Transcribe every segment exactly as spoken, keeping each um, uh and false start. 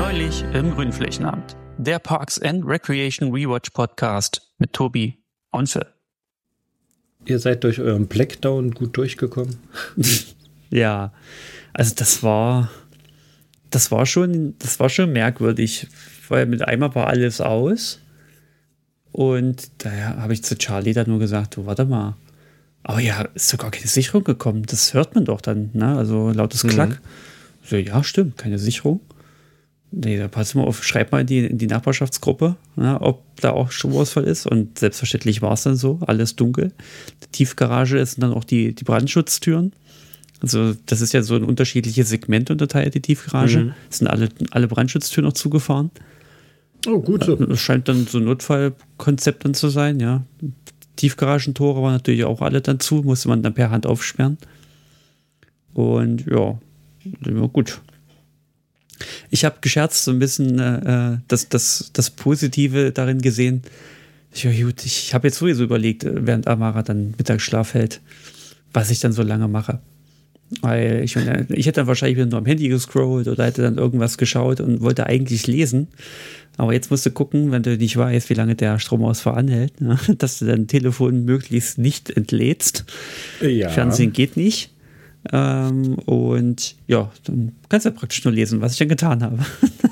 Neulich im Grünflächenamt. Der Parks and Recreation Rewatch Podcast mit Tobi und Phil. Ihr seid durch euren Blackdown gut durchgekommen? Ja, also das war, das war schon, das war schon merkwürdig, weil mit einmal war alles aus und daher habe ich zu Charlie dann nur gesagt, du warte mal, aber ja, ist sogar keine Sicherung gekommen, das hört man doch dann, ne? Also lautes Klack. Mhm. So, ja, stimmt, keine Sicherung. Nee, da pass mal auf, schreib mal in die, in die Nachbarschaftsgruppe, ja, ob da auch Stromausfall ist. Und selbstverständlich war es dann so, alles dunkel. Die Tiefgarage ist dann auch die, die Brandschutztüren. Also das ist ja so ein unterschiedliches Segment unterteilt, die Tiefgarage. Mhm. Es sind alle, alle Brandschutztüren noch zugefahren. Oh, gut so. Das scheint dann so ein Notfallkonzept dann zu sein, ja. Tiefgaragentore waren natürlich auch alle dann zu, musste man dann per Hand aufsperren. Und ja, gut. Ich habe gescherzt so ein bisschen äh, das, das, das Positive darin gesehen. Ich, ich habe jetzt sowieso überlegt, während Amara dann Mittagsschlaf hält, was ich dann so lange mache. Weil ich, ich hätte dann wahrscheinlich wieder nur am Handy gescrollt oder hätte dann irgendwas geschaut und wollte eigentlich lesen. Aber jetzt musst du gucken, wenn du nicht weißt, wie lange der Stromausfall anhält, ne? Dass du dein Telefon möglichst nicht entlädst. Ja. Fernsehen geht nicht. Ähm, und ja, dann kannst du ja praktisch nur lesen, was ich dann getan habe.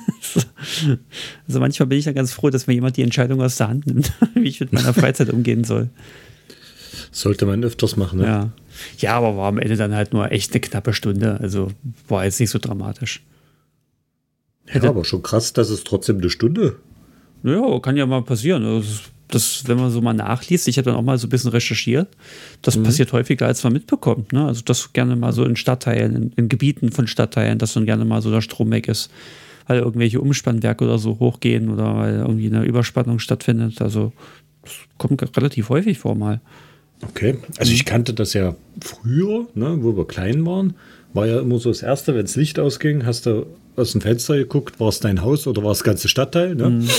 Also manchmal bin ich dann ganz froh, dass mir jemand die Entscheidung aus der Hand nimmt, wie ich mit meiner Freizeit umgehen soll. Sollte man öfters machen, ne? Ja. Ja, aber war am Ende dann halt nur echt eine knappe Stunde. Also war jetzt nicht so dramatisch. Ja, Hätte, aber schon krass, dass es trotzdem eine Stunde. Ja, kann ja mal passieren. Also das, wenn man so mal nachliest, ich habe dann auch mal so ein bisschen recherchiert, das mhm. passiert häufiger, als man mitbekommt. Ne? Also das gerne mal so in Stadtteilen, in, in Gebieten von Stadtteilen, dass dann gerne mal so der Strom weg ist, weil irgendwelche Umspannwerke oder so hochgehen oder weil irgendwie eine Überspannung stattfindet. Also das kommt relativ häufig vor mal. Okay, also ich kannte das ja früher, ne, wo wir klein waren, war ja immer so das Erste, wenn das Licht ausging, hast du aus dem Fenster geguckt, war es dein Haus oder war es das ganze Stadtteil, ne? Mhm.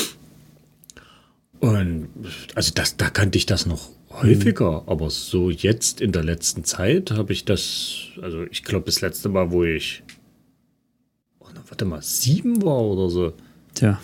Und also das, da kannte ich das noch häufiger, mhm. aber so jetzt in der letzten Zeit habe ich das, also ich glaube das letzte Mal, wo ich, oh, warte mal, sieben war oder so. Tja.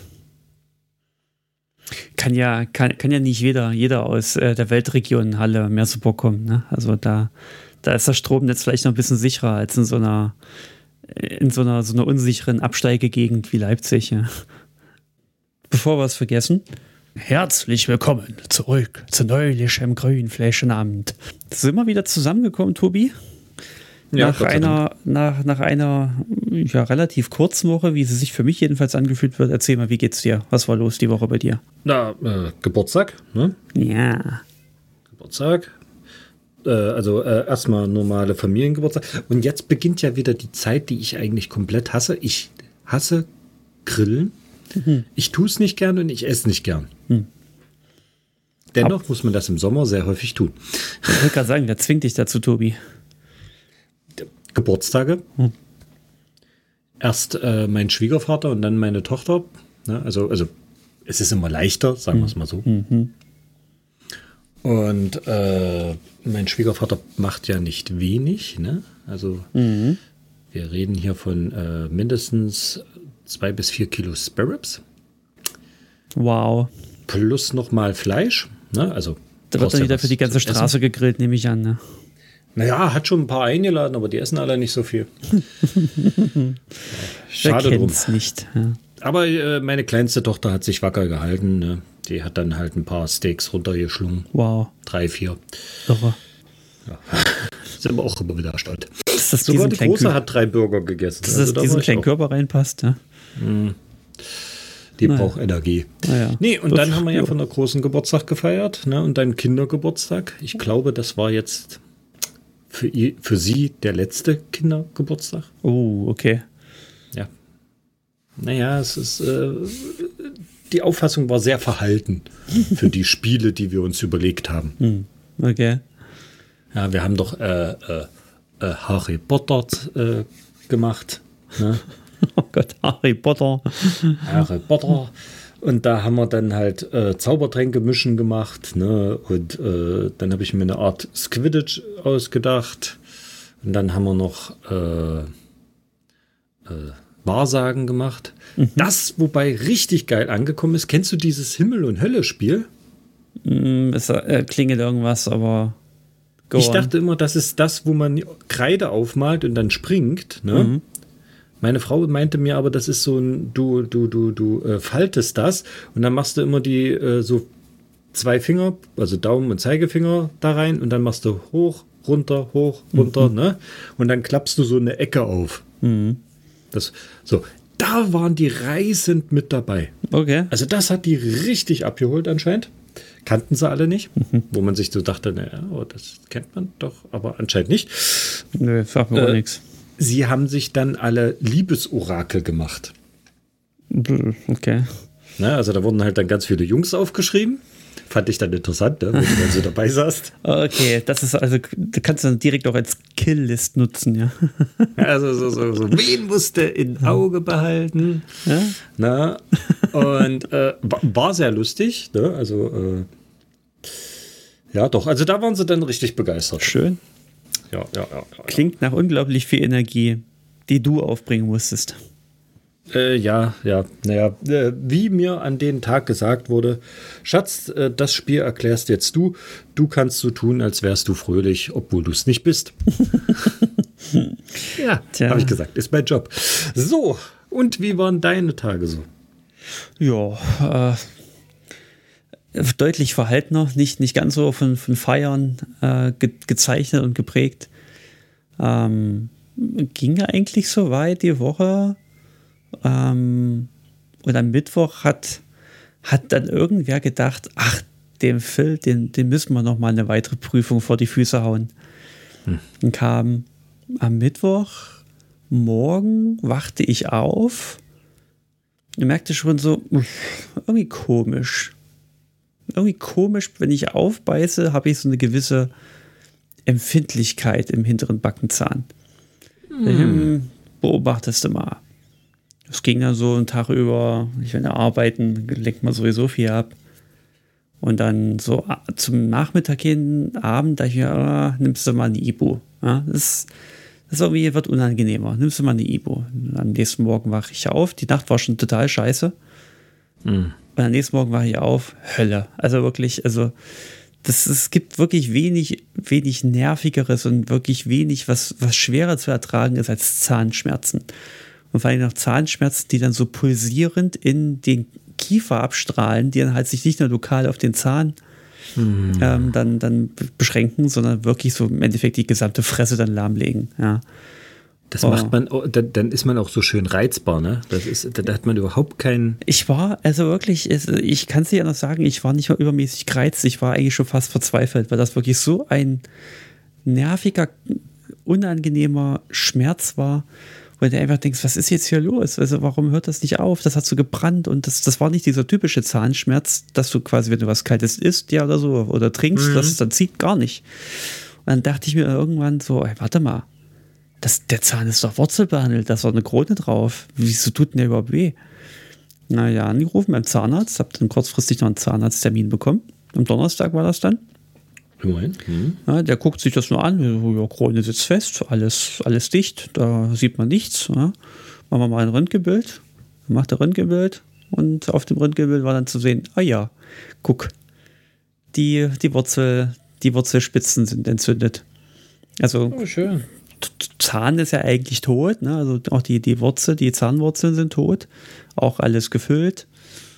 Kann ja, kann, kann ja nicht jeder, jeder aus äh, der Weltregion Halle mehr so Bock kommen, ne? Also da, da ist das Stromnetz vielleicht noch ein bisschen sicherer als in so einer, in so einer, so einer unsicheren Absteigegegend wie Leipzig. Ja. Bevor wir es vergessen, herzlich willkommen zurück zu neulich im Grünflächenamt. Sind wir wieder zusammengekommen, Tobi? Ja, nach einer, nach, nach einer ja, relativ kurzen Woche, wie sie sich für mich jedenfalls angefühlt wird. Erzähl mal, wie geht's dir? Was war los die Woche bei dir? Na, äh, Geburtstag, ne? Ja. Geburtstag. Äh, also äh, erstmal normale Familiengeburtstag. Und jetzt beginnt ja wieder die Zeit, die ich eigentlich komplett hasse. Ich hasse Grillen. Mhm. Ich tue es nicht gern und ich esse nicht gern. Mhm. Dennoch Ab- muss man das im Sommer sehr häufig tun. Ich wollte gerade sagen, wer zwingt dich dazu, Tobi? Geburtstage. Hm. Erst äh, mein Schwiegervater und dann meine Tochter. Ne? Also, also es ist immer leichter, sagen wir es mal so. Mhm. Und äh, mein Schwiegervater macht ja nicht wenig. Ne? Also mhm. wir reden hier von äh, mindestens zwei bis vier Kilo Sparrows. Wow. Plus nochmal Fleisch. Ne? Also da wird dann wieder für die ganze Straße gegrillt, nehme ich an. Ne? Naja, hat schon ein paar eingeladen, aber die essen alle nicht so viel. Schade drum. Nicht. Ja. Aber äh, meine kleinste Tochter hat sich wacker gehalten. Ne? Die hat dann halt ein paar Steaks runtergeschlungen. Wow. Drei, vier. Irre. Ja. Sind wir auch immer wieder erstaunt. Dass das Sogar die Große Kü- hat drei Burger gegessen. Dass also das diesen kleinen Körper reinpasst. Ja? Mm. Die naja. braucht Energie. Naja. Nee, und Uff, dann haben wir ja, ja von der großen Geburtstag gefeiert. Ne? Und dann Kindergeburtstag. Ich glaube, das war jetzt Für, ihr, für sie der letzte Kindergeburtstag. Oh, okay. Ja. Naja, es ist, äh, die Auffassung war sehr verhalten für die Spiele, die wir uns überlegt haben. Hm. Okay. Ja, wir haben doch äh, äh, äh, Harry Potter äh, gemacht. Ne? Oh Gott, Harry Potter. Harry Potter. Und da haben wir dann halt äh, Zaubertränke mischen gemacht, ne? Und äh, dann habe ich mir eine Art Squidditch ausgedacht. Und dann haben wir noch äh, äh, Wahrsagen gemacht. Mhm. Das, wobei richtig geil angekommen ist, kennst du dieses Himmel- und Hölle-Spiel? Mm, es äh, klingelt irgendwas, aber go ich on. dachte immer, das ist das, wo man Kreide aufmalt und dann springt. Ne? Mhm. Meine Frau meinte mir aber, das ist so ein, du, du, du, du äh, faltest das und dann machst du immer die äh, so zwei Finger, also Daumen und Zeigefinger da rein und dann machst du hoch, runter, hoch, runter, mhm. ne? Und dann klappst du so eine Ecke auf. Mhm. Das, so, da waren die reißend mit dabei. Okay. Also das hat die richtig abgeholt anscheinend. Kannten sie alle nicht, mhm. wo man sich so dachte, naja, oh, das kennt man doch, aber anscheinend nicht. Nö, sagt mir äh, auch nichts. Sie haben sich dann alle Liebesorakel gemacht. Okay. Na, also da wurden halt dann ganz viele Jungs aufgeschrieben. Fand ich dann interessant, ne, wenn du dann so dabei saßt. Okay, das ist also, du kannst dann direkt auch als Killlist nutzen, ja. Also so, so, so, wen musst du in Auge behalten? Ja? Na, und äh, war sehr lustig, ne? Also äh, ja, doch, also da waren sie dann richtig begeistert. Schön. Ja, ja, ja, ja. Klingt nach unglaublich viel Energie, die du aufbringen musstest. Äh, ja, ja, naja, äh, wie mir an den Tag gesagt wurde, Schatz, äh, das Spiel erklärst jetzt du, du kannst so tun, als wärst du fröhlich, obwohl du es nicht bist. Ja, habe ich gesagt, ist mein Job. So, und wie waren deine Tage so? Ja, äh, deutlich verhaltener, nicht, nicht ganz so von, von Feiern äh, ge- gezeichnet und geprägt. Ähm, ging eigentlich so weit die Woche. Ähm, und am Mittwoch hat, hat dann irgendwer gedacht, ach, dem Phil, den, den müssen wir noch mal eine weitere Prüfung vor die Füße hauen. Hm. Dann kam am Mittwoch morgen, wachte ich auf und merkte schon so, irgendwie komisch. Irgendwie komisch, wenn ich aufbeiße, habe ich so eine gewisse Empfindlichkeit im hinteren Backenzahn. Hm. Beobachtest du mal. Es ging dann so einen Tag über, ich will arbeiten, lenkt man sowieso viel ab. Und dann so zum Nachmittag hin, Abend, da ich mir, ah, nimmst du mal eine Ibu. Ja, das, das irgendwie wird unangenehmer. Nimmst du mal eine Ibu. Und am nächsten Morgen wache ich auf. Die Nacht war schon total scheiße. Mhm. Und am nächsten Morgen wache ich auf. Hölle. Also wirklich, also das, es gibt wirklich wenig, wenig Nervigeres und wirklich wenig, was, was schwerer zu ertragen ist als Zahnschmerzen. Und vor allem noch Zahnschmerzen, die dann so pulsierend in den Kiefer abstrahlen, die dann halt sich nicht nur lokal auf den Zahn hm. ähm, dann, dann beschränken, sondern wirklich so im Endeffekt die gesamte Fresse dann lahmlegen. Ja. Das oh. macht man, dann, dann ist man auch so schön reizbar, ne? Das ist, da hat man überhaupt keinen. Ich war, also wirklich, ich kann es dir ja noch sagen, ich war nicht mal übermäßig gereizt, ich war eigentlich schon fast verzweifelt, weil das wirklich so ein nerviger, unangenehmer Schmerz war. Weil du einfach denkst, was ist jetzt hier los? Also warum hört das nicht auf? Das hat so gebrannt und das, das war nicht dieser typische Zahnschmerz, dass du quasi, wenn du was Kaltes isst, ja oder so, oder trinkst, mhm. das dann zieht gar nicht. Und dann dachte ich mir irgendwann so, ey, warte mal, das, der Zahn ist doch wurzelbehandelt, da ist doch eine Krone drauf. Wieso tut denn der überhaupt weh? Naja, angerufen beim Zahnarzt, hab dann kurzfristig noch einen Zahnarzttermin bekommen. Am Donnerstag war das dann. Mhm. Ja, der guckt sich das nur an, ja, Krone sitzt fest, alles, alles dicht, da sieht man nichts. Ja. Machen wir mal ein Röntgenbild, macht der Röntgenbild und auf dem Röntgenbild war dann zu sehen, ah ja, guck, die, die, Wurzel, die Wurzelspitzen sind entzündet. Also oh, schön. Zahn ist ja eigentlich tot, ne? Also auch die, die Wurzel, die Zahnwurzeln sind tot, auch alles gefüllt.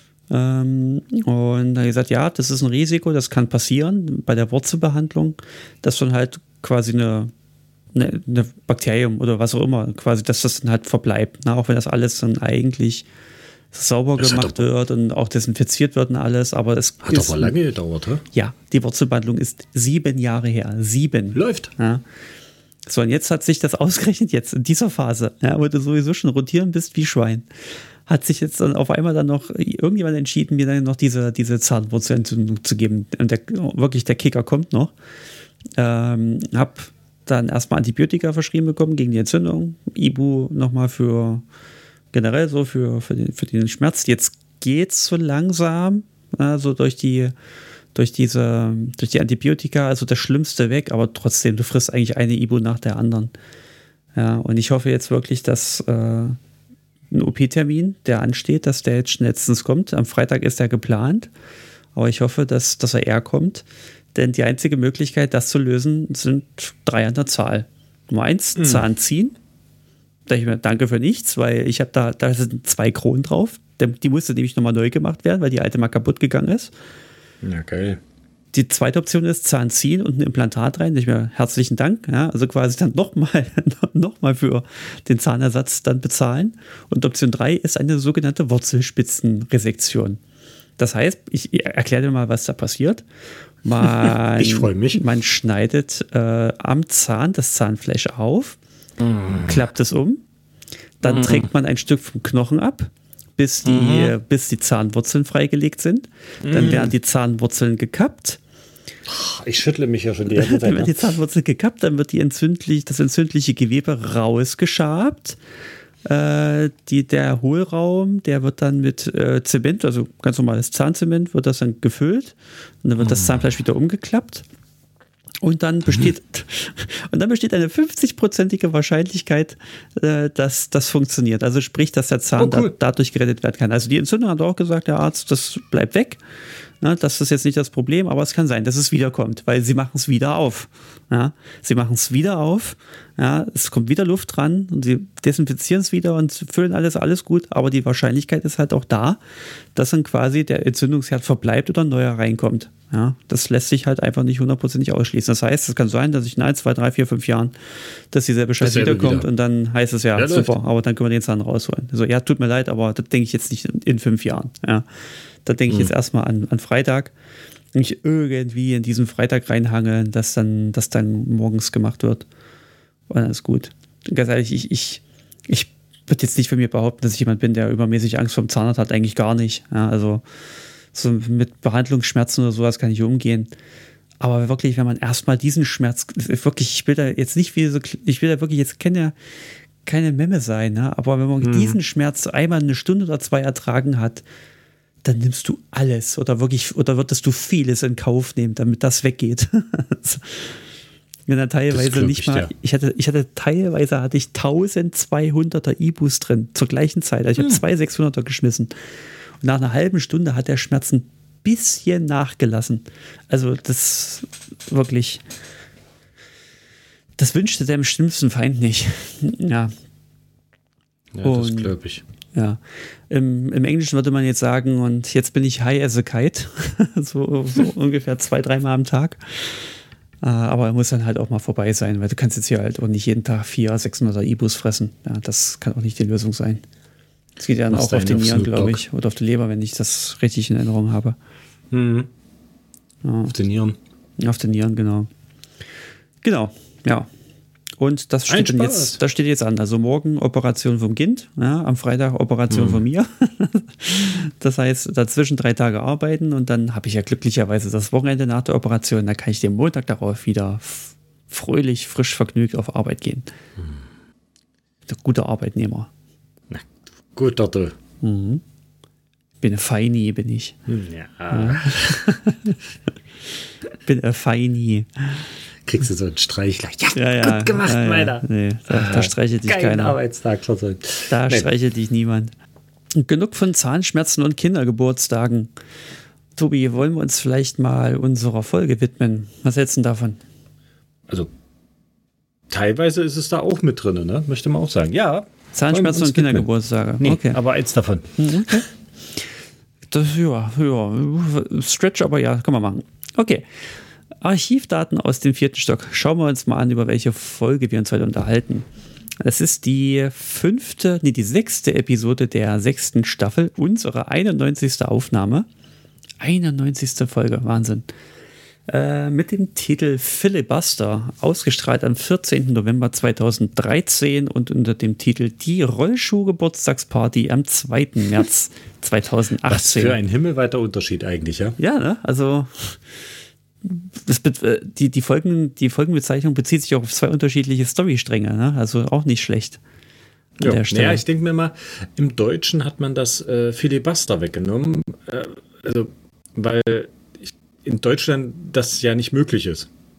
Ähm, und er hat gesagt, ja, das ist ein Risiko, das kann passieren bei der Wurzelbehandlung, dass dann halt quasi eine, eine, eine Bakterium oder was auch immer, quasi, dass das dann halt verbleibt, ne? Auch wenn das alles dann eigentlich sauber das gemacht wird und auch desinfiziert wird und alles, aber es hat ist, aber lange gedauert, hä? Ja, die Wurzelbehandlung ist sieben Jahre her, sieben. Läuft. Ja. So, und jetzt hat sich das ausgerechnet jetzt in dieser Phase, ja, wo du sowieso schon rotieren bist wie Schwein, hat sich jetzt dann auf einmal dann noch irgendjemand entschieden, mir dann noch diese, diese Zahnwurzelentzündung zu geben. Und der, wirklich, der Kicker kommt noch. Ähm, hab dann erstmal Antibiotika verschrieben bekommen gegen die Entzündung. Ibu nochmal für generell so für, für, den, für den Schmerz. Jetzt geht's so langsam, also durch die durch diese, durch die Antibiotika, also das Schlimmste weg, aber trotzdem, du frisst eigentlich eine Ibu nach der anderen. Ja, und ich hoffe jetzt wirklich, dass äh, einen O P-Termin, der ansteht, dass der jetzt schnellstens kommt. Am Freitag ist er geplant, aber ich hoffe, dass, dass er eher kommt. Denn die einzige Möglichkeit, das zu lösen, sind drei an der Zahl. Nummer eins, mhm. Zahn ziehen. Da ich mir danke für nichts, weil ich habe da, da sind zwei Kronen drauf. Die musste nämlich nochmal neu gemacht werden, weil die alte mal kaputt gegangen ist. Ja, geil. Die zweite Option ist Zahn ziehen und ein Implantat rein. Ich mir herzlichen Dank. Ja, also quasi dann nochmal noch mal für den Zahnersatz dann bezahlen. Und Option drei ist eine sogenannte Wurzelspitzenresektion. Das heißt, ich erkläre dir mal, was da passiert. Man, ich freue mich. Man schneidet äh, am Zahn das Zahnfleisch auf, mm. klappt es um, dann mm. trägt man ein Stück vom Knochen ab, bis die, mm. bis die Zahnwurzeln freigelegt sind. Mm. Dann werden die Zahnwurzeln gekappt. Ich schüttle mich ja schon die ganze Zeit. Dann wird die Zahnwurzel gekappt, dann wird die entzündlich, das entzündliche Gewebe rausgeschabt. Äh, die, der Hohlraum, der wird dann mit äh, Zement, also ganz normales Zahnzement, wird das dann gefüllt und dann wird das Zahnfleisch wieder umgeklappt und dann besteht und dann besteht eine fünfzig-prozentige Wahrscheinlichkeit, äh, dass das funktioniert. Also sprich, dass der Zahn oh, cool. da, dadurch gerettet werden kann. Also die Entzündung hat auch gesagt, der Arzt, das bleibt weg. Na, das ist jetzt nicht das Problem, aber es kann sein, dass es wiederkommt, weil sie machen es wieder auf. Ja, sie machen es wieder auf, ja, es kommt wieder Luft dran und sie desinfizieren es wieder und füllen alles, alles gut, aber die Wahrscheinlichkeit ist halt auch da, dass dann quasi der Entzündungsherd verbleibt oder ein neuer reinkommt. Ja, das lässt sich halt einfach nicht hundertprozentig ausschließen. Das heißt, es kann sein, dass ich in ein, zwei, drei, vier, fünf Jahren, dass dieselbe Scheiße wiederkommt wieder. Und dann heißt es ja, ja super, läuft. Aber dann können wir den Zahn rausholen. Also ja, tut mir leid, aber das denke ich jetzt nicht in, in fünf Jahren. Ja. Da denke ich jetzt erstmal an, an Freitag. Nicht irgendwie in diesen Freitag reinhangeln, dass dann, dass dann morgens gemacht wird. Und dann ist gut. Und ganz ehrlich, ich, ich, ich würde jetzt nicht von mir behaupten, dass ich jemand bin, der übermäßig Angst vor dem Zahnarzt hat. Eigentlich gar nicht. Ja, also so mit Behandlungsschmerzen oder sowas kann ich umgehen. Aber wirklich, wenn man erstmal diesen Schmerz, wirklich, ich will da jetzt nicht wie so, ich will da wirklich jetzt keine, keine Memme sein, ne? Aber wenn man hm. diesen Schmerz einmal eine Stunde oder zwei ertragen hat, dann nimmst du alles oder wirklich, oder würdest du vieles in Kauf nehmen, damit das weggeht. Wenn dann teilweise nicht ich, mal, ja. ich hatte, ich hatte teilweise hatte ich eintausendzweihunderter Ibus drin, zur gleichen Zeit. Also ich hm. habe zwei sechshunderter geschmissen. Und nach einer halben Stunde hat der Schmerz ein bisschen nachgelassen. Also das wirklich, das wünschte dem schlimmsten Feind nicht. Ja. Ja, das glaube ich. Ja, im, im Englischen würde man jetzt sagen, und jetzt bin ich high as a kite, so, so ungefähr zwei, dreimal am Tag. Uh, aber er muss dann halt auch mal vorbei sein, weil du kannst jetzt hier halt auch nicht jeden Tag vierhundert, sechshunderter Ibus fressen. Ja, das kann auch nicht die Lösung sein. Das geht ja dann auch auf die Nieren, glaube ich, oder auf die Leber, wenn ich das richtig in Erinnerung habe. Mhm. Ja. Auf die Nieren. Auf die Nieren, genau. Genau, ja. Und das steht, jetzt, das steht jetzt an. Also morgen Operation vom Kind, ja, am Freitag Operation mhm. von mir. Das heißt, dazwischen drei Tage arbeiten und dann habe ich ja glücklicherweise das Wochenende nach der Operation. Da kann ich den Montag darauf wieder fröhlich, frisch vergnügt auf Arbeit gehen. Mhm. Der gute Arbeitnehmer. Na, guter du. Mhm. Bin ein Feini, bin ich. Ja. ja. Bin ein Feini. Kriegst du so einen Streich gleich. Ja, ja, ja, gut gemacht, ja, ja. meiner. Nee, da, da streichelt dich keiner. Arbeitstag versäumt. Da nee. streichelt dich niemand. Genug von Zahnschmerzen und Kindergeburtstagen. Tobi, wollen wir uns vielleicht mal unserer Folge widmen? Was hältst du davon? Also, teilweise ist es da auch mit drin, ne? Möchte man auch sagen. Ja. Zahnschmerzen und Kindergeburtstage. Nee, okay. aber eins davon. Okay. Das, ja, ja. Stretch, aber ja, kann man machen. Okay. Archivdaten aus dem vierten Stock. Schauen wir uns mal an, über welche Folge wir uns heute unterhalten. Das ist die fünfte, nee, die sechste Episode der sechsten Staffel, unsere einundneunzigste Aufnahme. einundneunzigste Folge, Wahnsinn. Äh, mit dem Titel Filibuster, ausgestrahlt am vierzehnten November zweitausenddreizehn und unter dem Titel Die Rollschuh-Geburtstagsparty am zweiten März zweitausendachtzehn. Was für ein himmelweiter Unterschied eigentlich, ja? Ja, ne? Also das, die, die, Folgen, die Folgenbezeichnung bezieht sich auch auf zwei unterschiedliche Storystränge, ne? Also auch nicht schlecht. Ja, ja, ich denke mir mal, im Deutschen hat man das äh, Filibuster weggenommen, äh, also weil ich, in Deutschland das ja nicht möglich ist.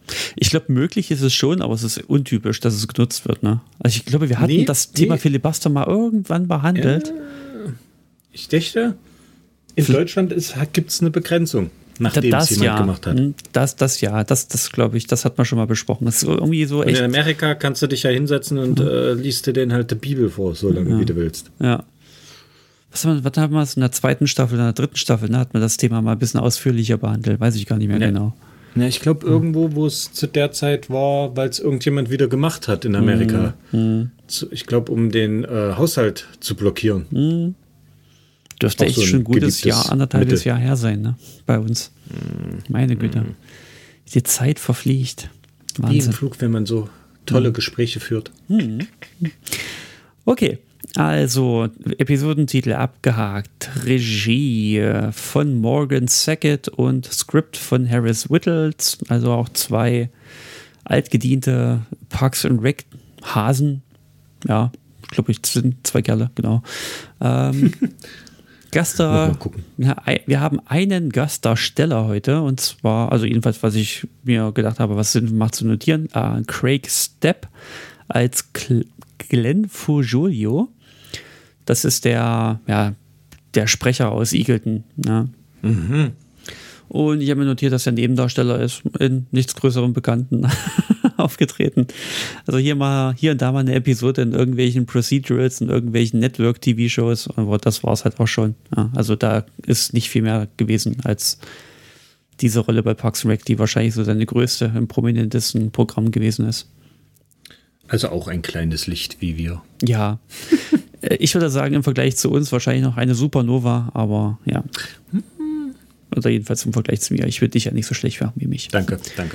Ich glaube, möglich ist es schon, aber es ist untypisch, dass es genutzt wird. Ne? Also ich glaube, wir hatten nee, das Thema nee. Filibuster mal irgendwann behandelt. Äh, ich dachte, in F- Deutschland gibt es eine Begrenzung, nachdem das, es jemand ja. gemacht hat. Das, das ja, das, das glaube ich, das hat man schon mal besprochen. Das ist irgendwie so echt. In Amerika kannst du dich ja hinsetzen und mhm. äh, liest dir den halt die Bibel vor, so lange ja. wie du willst. Ja. Was, was haben wir in der zweiten Staffel, in der dritten Staffel, ne, hat man das Thema mal ein bisschen ausführlicher behandelt, weiß ich gar nicht mehr ja. genau. Ja, ich glaube irgendwo, wo es zu der Zeit war, weil es irgendjemand wieder gemacht hat in Amerika. Mhm. Ich glaube, um den äh, Haushalt zu blockieren. Mhm. Dürfte echt so schon ein gutes Jahr, anderthalbes Mittel. Jahr her sein, ne? Bei uns. Mhm. Meine Güte. Mhm. Die Zeit verfliegt. Wahnsinn. Wie im Flug, wenn man so tolle mhm. Gespräche führt. Mhm. Okay. Also, Episodentitel abgehakt, Regie von Morgan Sackett und Skript von Harris Whittles, also auch zwei altgediente Parks and Rec Hasen, ja, ich glaube, ich sind zwei Kerle, genau. Ähm, Gastar, ja, wir haben einen Gastdarsteller heute und zwar, also jedenfalls, was ich mir gedacht habe, was Sinn macht zu notieren, äh, Craig Stepp als Cl- Glenn Fugolio. Das ist der, ja, der Sprecher aus Eagleton. Ja. Mhm. Und ich habe mir notiert, dass er Nebendarsteller ist, in nichts Größerem Bekannten aufgetreten. Also hier mal, hier und da mal eine Episode in irgendwelchen Procedurals, in irgendwelchen Network-T V-Shows, aber das war es halt auch schon. Ja, also da ist nicht viel mehr gewesen als diese Rolle bei Parks and Rec, die wahrscheinlich so seine größte, im prominentesten Programm gewesen ist. Also auch ein kleines Licht wie wir. Ja. Ich würde sagen, im Vergleich zu uns wahrscheinlich noch eine Supernova, aber ja. Oder jedenfalls im Vergleich zu mir. Ich würde dich ja nicht so schlecht machen wie mich. Danke, danke.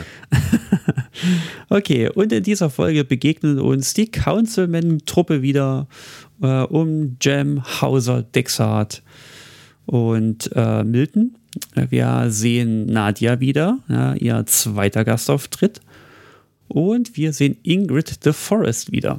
Okay, und in dieser Folge begegnen uns die Councilman-Truppe wieder äh, um Jem, Hauser, Dexart und äh, Milton. Wir sehen Nadia wieder, ja, ihr zweiter Gastauftritt. Und wir sehen Ingrid the Forest wieder.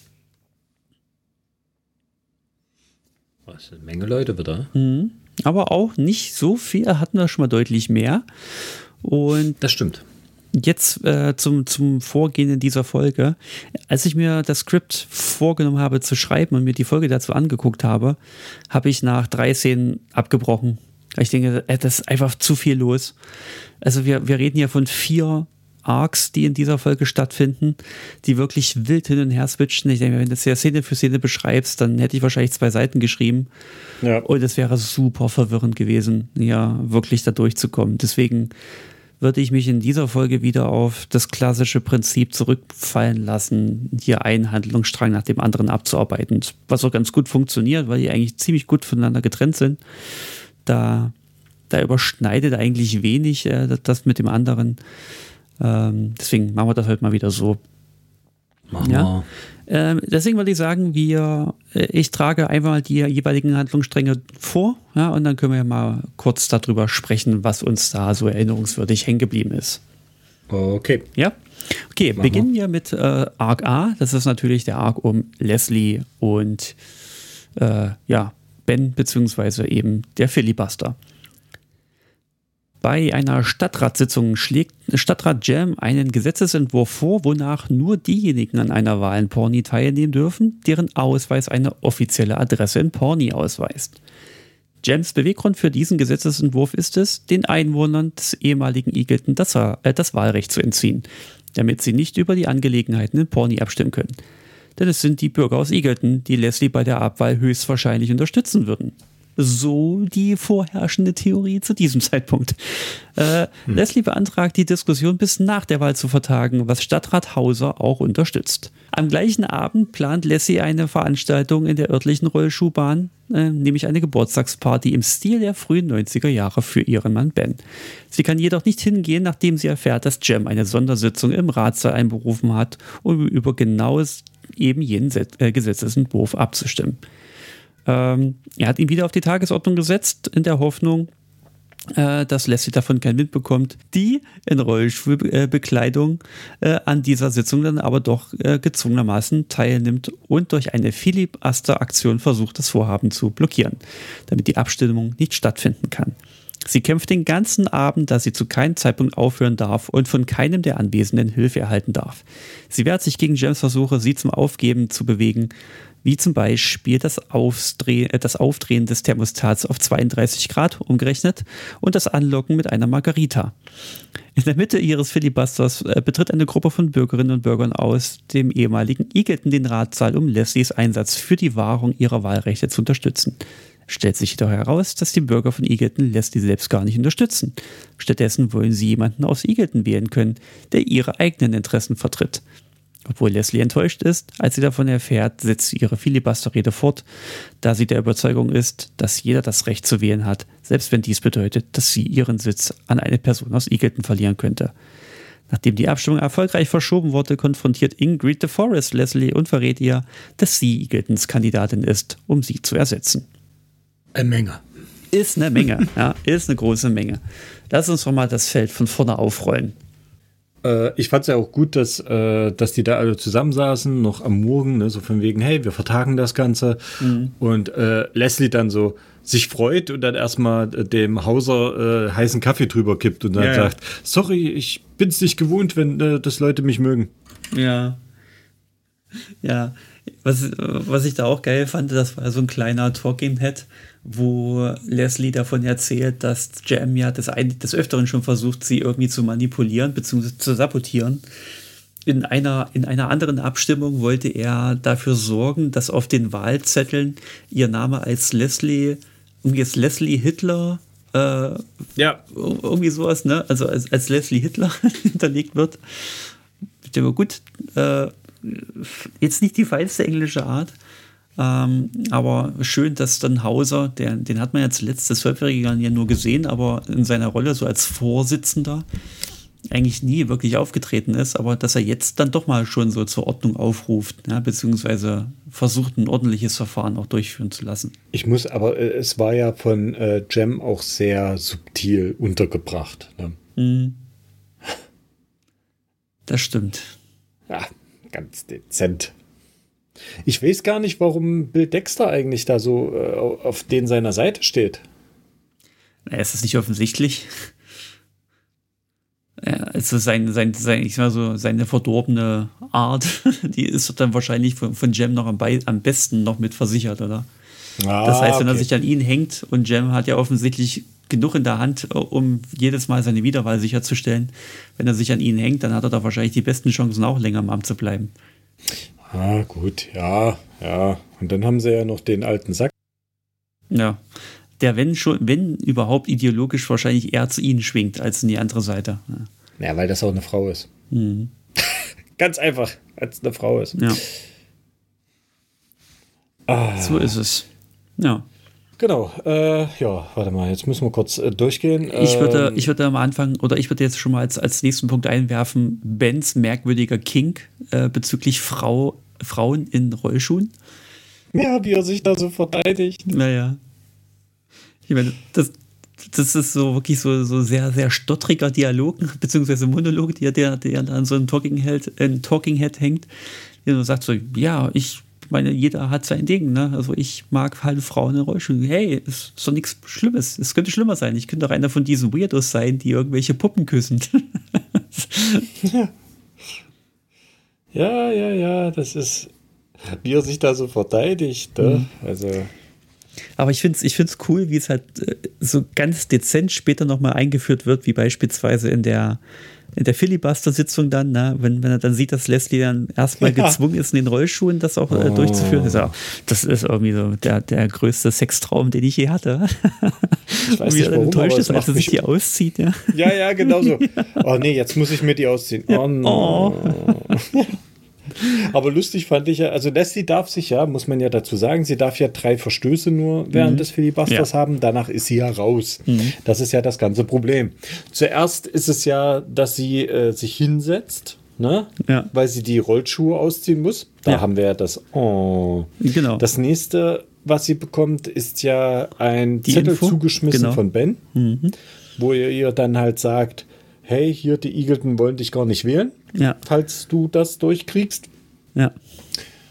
Was, eine Menge Leute wieder. Mhm. Aber auch nicht so viel, hatten wir schon mal deutlich mehr. Und das stimmt. Jetzt äh, zum, zum Vorgehen in dieser Folge. Als ich mir das Skript vorgenommen habe zu schreiben und mir die Folge dazu angeguckt habe, habe ich nach drei Szenen abgebrochen. Ich denke, das ist einfach zu viel los. Also wir, wir reden ja von vier Arcs, die in dieser Folge stattfinden, die wirklich wild hin und her switchen. Ich denke, wenn du das ja Szene für Szene beschreibst, dann hätte ich wahrscheinlich zwei Seiten geschrieben. Ja. Und es wäre super verwirrend gewesen, ja, wirklich da durchzukommen. Deswegen würde ich mich in dieser Folge wieder auf das klassische Prinzip zurückfallen lassen, hier einen Handlungsstrang nach dem anderen abzuarbeiten. Was auch ganz gut funktioniert, weil die eigentlich ziemlich gut voneinander getrennt sind. Da, da überschneidet eigentlich wenig äh, das mit dem anderen. Ähm, deswegen machen wir das heute mal wieder so. Machen ja? wir. Ähm, deswegen würde ich sagen, wir, äh, ich trage einfach die jeweiligen Handlungsstränge vor, ja, und dann können wir ja mal kurz darüber sprechen, was uns da so erinnerungswürdig hängen geblieben ist. Okay. Ja? Okay, machen beginnen wir, wir mit äh, Arc A. Das ist natürlich der Arc um Leslie und äh, ja, Ben, beziehungsweise eben der Filibuster. Bei einer Stadtratssitzung schlägt Stadtrat Jem einen Gesetzesentwurf vor, wonach nur diejenigen an einer Wahl in Pawnee teilnehmen dürfen, deren Ausweis eine offizielle Adresse in Pawnee ausweist. Jems Beweggrund für diesen Gesetzesentwurf ist es, den Einwohnern des ehemaligen Eagleton das, äh, das Wahlrecht zu entziehen, damit sie nicht über die Angelegenheiten in Pawnee abstimmen können. Denn es sind die Bürger aus Eagleton, die Leslie bei der Abwahl höchstwahrscheinlich unterstützen würden. So die vorherrschende Theorie zu diesem Zeitpunkt. Äh, hm. Leslie beantragt, die Diskussion bis nach der Wahl zu vertagen, was Stadtrat Hauser auch unterstützt. Am gleichen Abend plant Leslie eine Veranstaltung in der örtlichen Rollschuhbahn, äh, nämlich eine Geburtstagsparty im Stil der frühen neunziger Jahre für ihren Mann Ben. Sie kann jedoch nicht hingehen, nachdem sie erfährt, dass Jem eine Sondersitzung im Ratssaal einberufen hat, um über genau eben jenen Set- äh, Gesetzesentwurf abzustimmen. Ähm, er hat ihn wieder auf die Tagesordnung gesetzt, in der Hoffnung, äh, dass Leslie davon keinen Wind bekommt, die in Rollstuhlbekleidung äh, an dieser Sitzung dann aber doch äh, gezwungenermaßen teilnimmt und durch eine Filibuster-Aktion versucht, das Vorhaben zu blockieren, damit die Abstimmung nicht stattfinden kann. Sie kämpft den ganzen Abend, dass sie zu keinem Zeitpunkt aufhören darf und von keinem der Anwesenden Hilfe erhalten darf. Sie wehrt sich gegen Jems Versuche, sie zum Aufgeben zu bewegen, wie zum Beispiel das, Aufdreh, äh, das Aufdrehen des Thermostats auf zweiunddreißig Grad umgerechnet und das Anlocken mit einer Margarita. In der Mitte ihres Filibusters äh, betritt eine Gruppe von Bürgerinnen und Bürgern aus dem ehemaligen Eagleton den Ratssaal, um Leslies Einsatz für die Wahrung ihrer Wahlrechte zu unterstützen. Stellt sich jedoch heraus, dass die Bürger von Eagleton Leslie selbst gar nicht unterstützen. Stattdessen wollen sie jemanden aus Eagleton wählen können, der ihre eigenen Interessen vertritt. Obwohl Leslie enttäuscht ist, als sie davon erfährt, setzt sie ihre Filibusterrede fort, da sie der Überzeugung ist, dass jeder das Recht zu wählen hat, selbst wenn dies bedeutet, dass sie ihren Sitz an eine Person aus Eagleton verlieren könnte. Nachdem die Abstimmung erfolgreich verschoben wurde, konfrontiert Ingrid DeForest Leslie und verrät ihr, dass sie Eagletons Kandidatin ist, um sie zu ersetzen. Eine Menge. Ist eine Menge, ja, ist eine große Menge. Lass uns doch mal das Feld von vorne aufrollen. Äh, ich fand es ja auch gut, dass, äh, dass die da alle zusammensaßen, noch am Morgen, ne, so von wegen, hey, wir vertagen das Ganze. Mhm. Und äh, Leslie dann so sich freut und dann erstmal dem Hauser äh, heißen Kaffee drüber kippt und dann ja, sagt, sorry, ich bin's nicht gewohnt, wenn äh, das Leute mich mögen. Ja. Ja. Was, was ich da auch geil fand, das war so ein kleiner Talking Head, wo Leslie davon erzählt, dass Jem ja des, des Öfteren schon versucht, sie irgendwie zu manipulieren bzw. zu sabotieren. In einer, in einer anderen Abstimmung wollte er dafür sorgen, dass auf den Wahlzetteln ihr Name als Leslie, irgendwie als Leslie Hitler, äh, ja, irgendwie sowas, ne? Also als, als Leslie Hitler hinterlegt wird. Ich denke, gut, äh, jetzt nicht die feinste englische Art, ähm, aber schön, dass dann Hauser, der, den hat man ja zuletzt das Zwölfjährige ja nur gesehen, aber in seiner Rolle so als Vorsitzender eigentlich nie wirklich aufgetreten ist, aber dass er jetzt dann doch mal schon so zur Ordnung aufruft, ja, beziehungsweise versucht, ein ordentliches Verfahren auch durchführen zu lassen. Ich muss, aber äh, es war ja von äh, Jem auch sehr subtil untergebracht. Ne? Mhm. Das stimmt. Ja, ganz dezent. Ich weiß gar nicht, warum Bill Dexter eigentlich da so äh, auf den seiner Seite steht. Na, ist das nicht offensichtlich? Ja, also sein, sein, sein, ich sag mal so, seine verdorbene Art, die ist dann wahrscheinlich von, von Jem noch am, Be- am besten noch mit versichert, oder? Ah, das heißt, wenn okay. er sich an ihn hängt und Jem hat ja offensichtlich genug in der Hand, um jedes Mal seine Wiederwahl sicherzustellen. Wenn er sich an ihn hängt, dann hat er da wahrscheinlich die besten Chancen, auch länger im Amt zu bleiben. Ah, gut, ja, ja. Und dann haben sie ja noch den alten Sack. Ja, der, wenn schon, wenn überhaupt ideologisch wahrscheinlich eher zu ihnen schwingt, als in die andere Seite. Ja, ja, weil das auch eine Frau ist. Mhm. Ganz einfach, als eine Frau ist. Ja. Ah. So ist es. Ja. Genau, äh, ja, warte mal, jetzt müssen wir kurz äh, durchgehen. Ich würde, ähm, ich würde am Anfang, oder ich würde jetzt schon mal als, als nächsten Punkt einwerfen, Bens merkwürdiger Kink äh, bezüglich Frau, Frauen in Rollschuhen. Ja, wie er sich da so verteidigt. Naja. Ich meine, das, das ist so wirklich so, so sehr, sehr stottriger Dialog, beziehungsweise Monolog, der, der, der an so einem Talking Head, äh, Talking Head hängt, der so sagt so, ja, ich meine, jeder hat sein Ding, ne? Also ich mag halt Frauen in Rollschuhen. Hey, ist doch nichts Schlimmes. Es könnte schlimmer sein. Ich könnte doch einer von diesen Weirdos sein, die irgendwelche Puppen küssen. ja. ja, ja, ja, das ist, wie er sich da so verteidigt. Ne? Mhm. Also. Aber ich finde es ich find's cool, wie es halt so ganz dezent später nochmal eingeführt wird, wie beispielsweise in der in der Filibuster-Sitzung dann, ne, wenn, wenn er dann sieht, dass Leslie dann erstmal ja. gezwungen ist, in den Rollschuhen das auch äh, durchzuführen. Das ist, auch, das ist irgendwie so der, der größte Sextraum, den ich je hatte. Ich weiß nicht, wie er dann warum, enttäuscht ist, als er sich die auszieht. Ja, ja, ja, genau so. Oh nee, jetzt muss ich mir die ausziehen. Ja. Oh, no. oh. Aber lustig fand ich ja, also Leslie darf sich ja, muss man ja dazu sagen, sie darf ja drei Verstöße nur während mhm. des Filibusters ja. haben, danach ist sie ja raus. Mhm. Das ist ja das ganze Problem. Zuerst ist es ja, dass sie äh, sich hinsetzt, ne? Ja. Weil sie die Rollschuhe ausziehen muss. Da ja. haben wir ja das Oh. Genau. Das nächste, was sie bekommt, ist ja ein die Zettel Info? zugeschmissen genau. von Ben, mhm. wo ihr ihr dann halt sagt, hey, hier, die Eagleton wollen dich gar nicht wählen, ja. falls du das durchkriegst. Ja.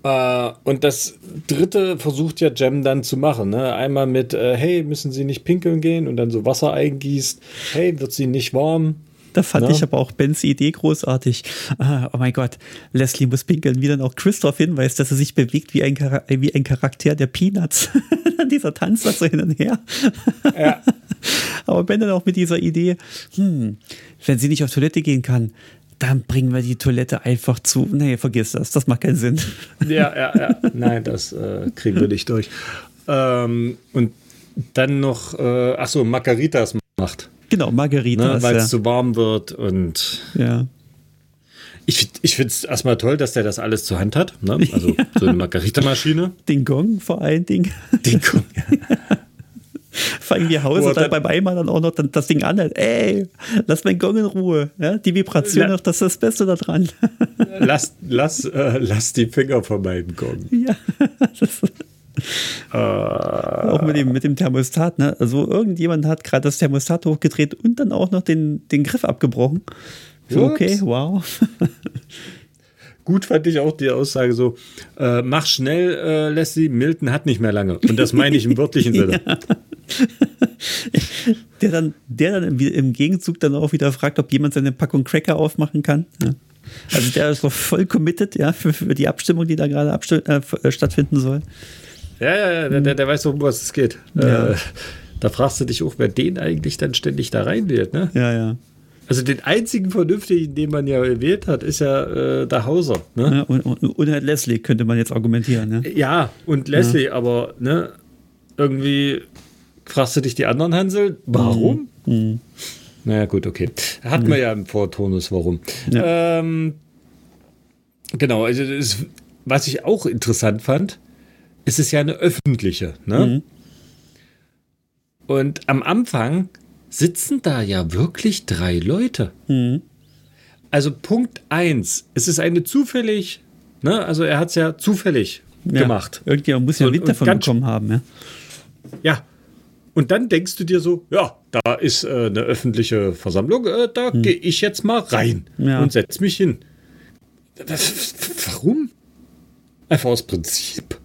Äh, und das dritte versucht ja Jem dann zu machen. Ne? Einmal mit, äh, hey, müssen Sie nicht pinkeln gehen? Und dann so Wasser eingießt. Hey, wird sie nicht warm? Da fand Ja. ich aber auch Bens Idee großartig. Ah, oh mein Gott, Leslie muss pinkeln, wie dann auch Chris darauf hinweist, dass er sich bewegt wie ein, Char- wie ein Charakter der Peanuts. Dieser Tanz da so hin und her. Ja. Aber Ben dann auch mit dieser Idee, hm, wenn sie nicht auf Toilette gehen kann, dann bringen wir die Toilette einfach zu. Nee, vergiss das, das macht keinen Sinn. Ja, ja, ja. Nein, das äh, kriegen wir nicht durch. Ähm, und dann noch, äh, achso, Margaritas macht. Genau, Margarita. Ne, weil es ja. zu warm wird und ja. ich, ich finde es erstmal toll, dass der das alles zur Hand hat. Ne? Also so eine Margarita-Maschine. Den Gong vor allen Dingen. Den Gong, ja. Vor allem wie Hause Boah, dann, dann- beim Einmal dann auch noch dann das Ding anhält. Ey, lass mein Gong in Ruhe. Ja, die Vibration Ja. noch, das ist das Beste daran. Lass, lass, äh, lass die Finger von meinem Gong. ja, das Äh, auch mit dem, mit dem Thermostat, ne? Also irgendjemand hat gerade das Thermostat hochgedreht und dann auch noch den, den Griff abgebrochen. So, Ups. okay, wow. Gut fand ich auch die Aussage so, äh, mach schnell, äh, Leslie, Milton hat nicht mehr lange. Und das meine ich im wörtlichen Sinne. Der dann, der dann im, im Gegenzug dann auch wieder fragt, ob jemand seine Packung Cracker aufmachen kann. Ja. Also der ist doch voll committed, ja, für, für die Abstimmung, die da gerade absti- äh, stattfinden soll. Ja, ja, ja, der, der, der weiß doch, um was es geht. Ja. Äh, da fragst du dich auch, wer den eigentlich dann ständig da reinwählt, ne? Ja, ja. Also den einzigen Vernünftigen, den man ja gewählt hat, ist ja äh, der Hauser, ne? ja und, und, und halt Leslie, könnte man jetzt argumentieren. Ne? Ja, und Leslie, aber, ne, irgendwie fragst du dich die anderen, Hansel, warum? Mhm. Naja, gut, okay. Hat man ja im Vortonus, warum. Ja. Ähm, genau, also das, was ich auch interessant fand, es ist ja eine öffentliche, ne? Mhm. Und am Anfang sitzen da ja wirklich drei Leute. Mhm. Also Punkt eins, es ist eine zufällig, ne? Also er hat es ja zufällig Ja. gemacht. Irgendjemand muss ja Und- Wind und davon ganz- bekommen haben, ja. Ja. Und dann denkst du dir so, ja, da ist äh, eine öffentliche Versammlung, äh, da gehe ich jetzt mal rein Ja. und setz mich hin. Was- Warum? Einfach aus Prinzip.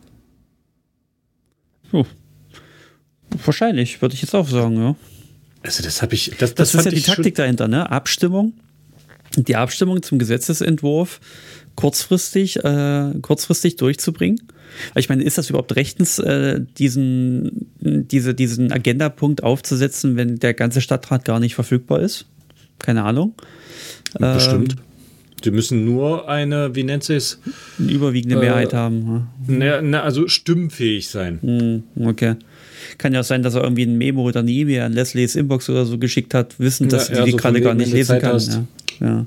Oh. Wahrscheinlich, würde ich jetzt auch sagen, ja. Also das habe ich, das, das, Das, ist fand ja die ich schon- Taktik dahinter, ne? Abstimmung. Die Abstimmung zum Gesetzesentwurf kurzfristig, äh, kurzfristig durchzubringen. Ich meine, ist das überhaupt rechtens, äh, diesen, diese, diesen Agendapunkt aufzusetzen, wenn der ganze Stadtrat gar nicht verfügbar ist? Keine Ahnung. Bestimmt. Sie müssen nur eine, wie nennt sie es? Eine überwiegende Äh, Mehrheit haben. Na, na, also stimmfähig sein. Hm, okay. Kann ja auch sein, dass er irgendwie ein Memo oder eine E-Mail an Leslies Inbox oder so geschickt hat, wissend, dass Ja, sie ja, die so gerade von gar wegen, nicht wenn du lesen Zeit kann. hast. Ja, ja.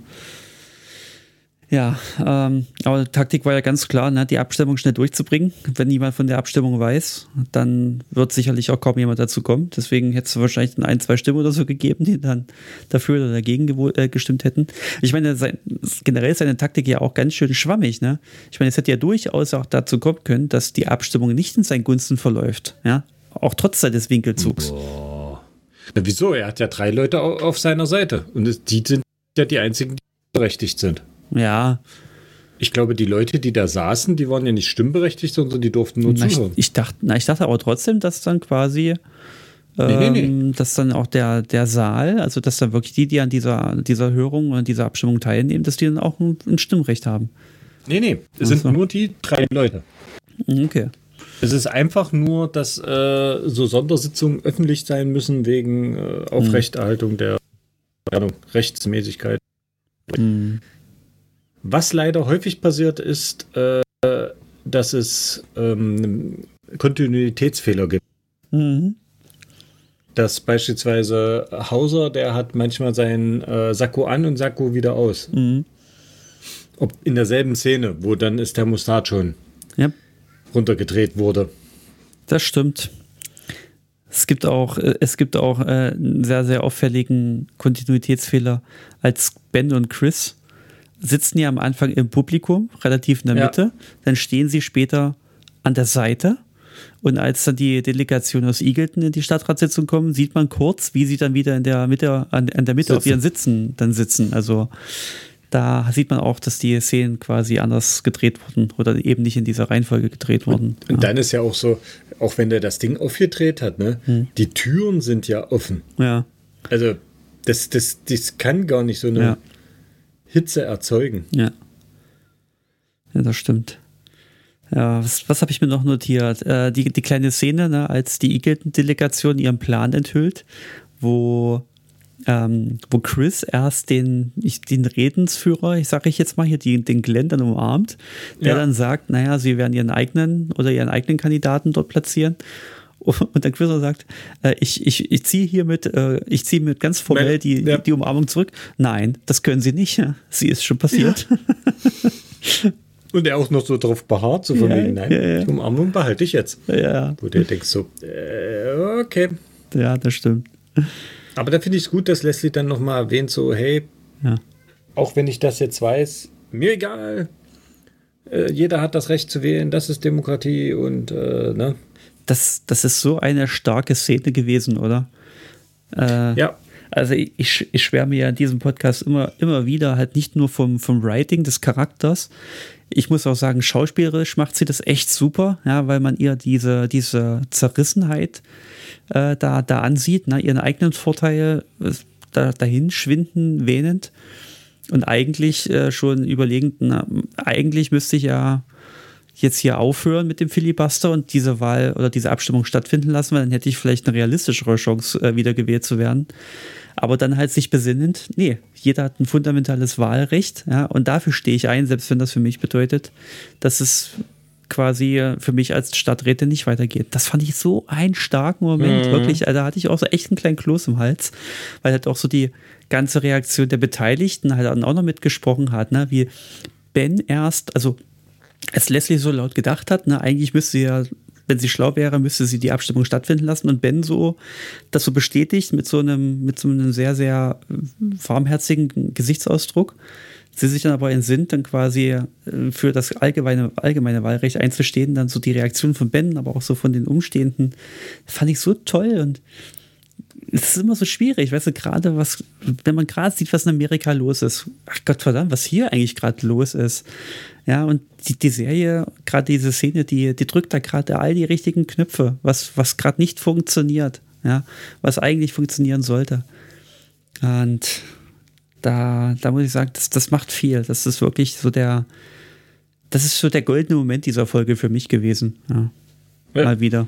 ja ähm, aber die Taktik war ja ganz klar, ne, die Abstimmung schnell durchzubringen. Wenn jemand von der Abstimmung weiß, dann wird sicherlich auch kaum jemand dazu kommen. Deswegen hätte es wahrscheinlich ein, zwei Stimmen oder so gegeben, die dann dafür oder dagegen gewo- äh, gestimmt hätten. Ich meine, sein, generell ist seine Taktik ja auch ganz schön schwammig. Ne? Ich meine, es hätte ja durchaus auch dazu kommen können, dass die Abstimmung nicht in seinen Gunsten verläuft. Ja? Auch trotz seines Winkelzugs. Na, wieso? Er hat ja drei Leute au- auf seiner Seite. Und es- die sind ja die einzigen, die berechtigt sind. Ja, Ich glaube, die Leute, die da saßen, die waren ja nicht stimmberechtigt, sondern die durften nur na, ich, zuhören. ich, dachte, na, ich dachte aber trotzdem, dass dann quasi, Nee, nee, ähm, dass dann auch der, der Saal, also dass dann wirklich die, die an dieser, dieser Hörung oder dieser Abstimmung teilnehmen, dass die dann auch ein, ein Stimmrecht haben. Nee, nee, es Ach sind so. nur die drei Leute. Okay. Es ist einfach nur, dass äh, so Sondersitzungen öffentlich sein müssen wegen äh, Aufrechterhaltung der keine Ahnung, Rechtsmäßigkeit. Hm. Was leider häufig passiert ist, äh, dass es ähm, Kontinuitätsfehler gibt. Mhm. Dass beispielsweise Hauser, der hat manchmal seinen äh, Sakko an und Sakko wieder aus. Mhm. Ob in derselben Szene, wo dann das Thermostat schon Ja, runtergedreht wurde. das stimmt. Es gibt auch, äh, es gibt auch äh, einen sehr, sehr auffälligen Kontinuitätsfehler, als Ben und Chris sitzen ja am Anfang im Publikum, relativ in der Ja. Mitte, dann stehen sie später an der Seite und als dann die Delegation aus Eagleton in die Stadtratssitzung kommen, sieht man kurz, wie sie dann wieder in der Mitte, an, an der Mitte auf Sitzen. ihren Sitzen dann sitzen. Also da sieht man auch, dass die Szenen quasi anders gedreht wurden oder eben nicht in dieser Reihenfolge gedreht wurden. Und, und ja. dann ist ja auch so, auch wenn der das Ding aufgedreht hat, ne, hm. die Türen sind ja offen. Ja. Also das, das, das kann gar nicht so eine ja. Hitze erzeugen. Ja. Ja, das stimmt. Ja, was, was habe ich mir noch notiert? Äh, die, die kleine Szene, ne, als die Eagleton-Delegation ihren Plan enthüllt, wo, ähm, wo Chris erst den, ich, den Redensführer, ich sage ich jetzt mal hier, die, den Glenn dann umarmt, der ja. dann sagt, naja, sie werden ihren eigenen oder ihren eigenen Kandidaten dort platzieren. Und dann Chris sagt, äh, ich, ich, ich ziehe hiermit, äh, ich ziehe mit ganz formell die, ja. die, die Umarmung zurück. Nein, das können sie nicht. Sie ist schon passiert. Ja. Und er auch noch so drauf beharrt, so von ja, wegen, nein, ja, ja. die Umarmung behalte ich jetzt. Ja. Wo du denkst so, äh, okay. Ja, das stimmt. Aber da finde ich es gut, dass Leslie dann nochmal erwähnt, so, hey, ja. auch wenn ich das jetzt weiß, mir egal, äh, jeder hat das Recht zu wählen, das ist Demokratie und, äh, ne. Das, das ist so eine starke Szene gewesen, oder? Äh, ja. Also ich, ich schwärme ja in diesem Podcast immer, immer wieder halt nicht nur vom, vom Writing des Charakters. Ich muss auch sagen, schauspielerisch macht sie das echt super, ja, weil man ihr diese, diese Zerrissenheit äh, da, da ansieht, ne, ihren eigenen Vorteil äh, da, dahin schwinden, wähnend. Und eigentlich äh, schon überlegend, na, eigentlich müsste ich ja jetzt hier aufhören mit dem Filibuster und diese Wahl oder diese Abstimmung stattfinden lassen, weil dann hätte ich vielleicht eine realistischere Chance, äh, wieder gewählt zu werden. Aber dann halt sich besinnend, nee, jeder hat ein fundamentales Wahlrecht, ja, und dafür stehe ich ein, selbst wenn das für mich bedeutet, dass es quasi für mich als Stadträtin nicht weitergeht. Das fand ich so einen starken Moment, mhm. wirklich, also da hatte ich auch so echt einen kleinen Kloß im Hals, weil halt auch so die ganze Reaktion der Beteiligten halt auch noch mitgesprochen hat, ne, wie Ben erst, also als Leslie so laut gedacht hat, ne, eigentlich müsste sie ja, wenn sie schlau wäre, müsste sie die Abstimmung stattfinden lassen und Ben so das so bestätigt mit so einem, mit so einem sehr, sehr warmherzigen Gesichtsausdruck. Sie sich dann aber entsinnt, dann quasi für das allgemeine, allgemeine Wahlrecht einzustehen, dann so die Reaktion von Ben, aber auch so von den Umstehenden, fand ich so toll und es ist immer so schwierig, weißt du, gerade was, wenn man gerade sieht, was in Amerika los ist. Ach Gott verdammt, was hier eigentlich gerade los ist. Ja, und die, die Serie, gerade diese Szene, die, die drückt da gerade all die richtigen Knöpfe, was, was gerade nicht funktioniert, ja, was eigentlich funktionieren sollte. Und da, da muss ich sagen, das, das macht viel. Das ist wirklich so der, das ist so der goldene Moment dieser Folge für mich gewesen. Ja, ja. Mal wieder.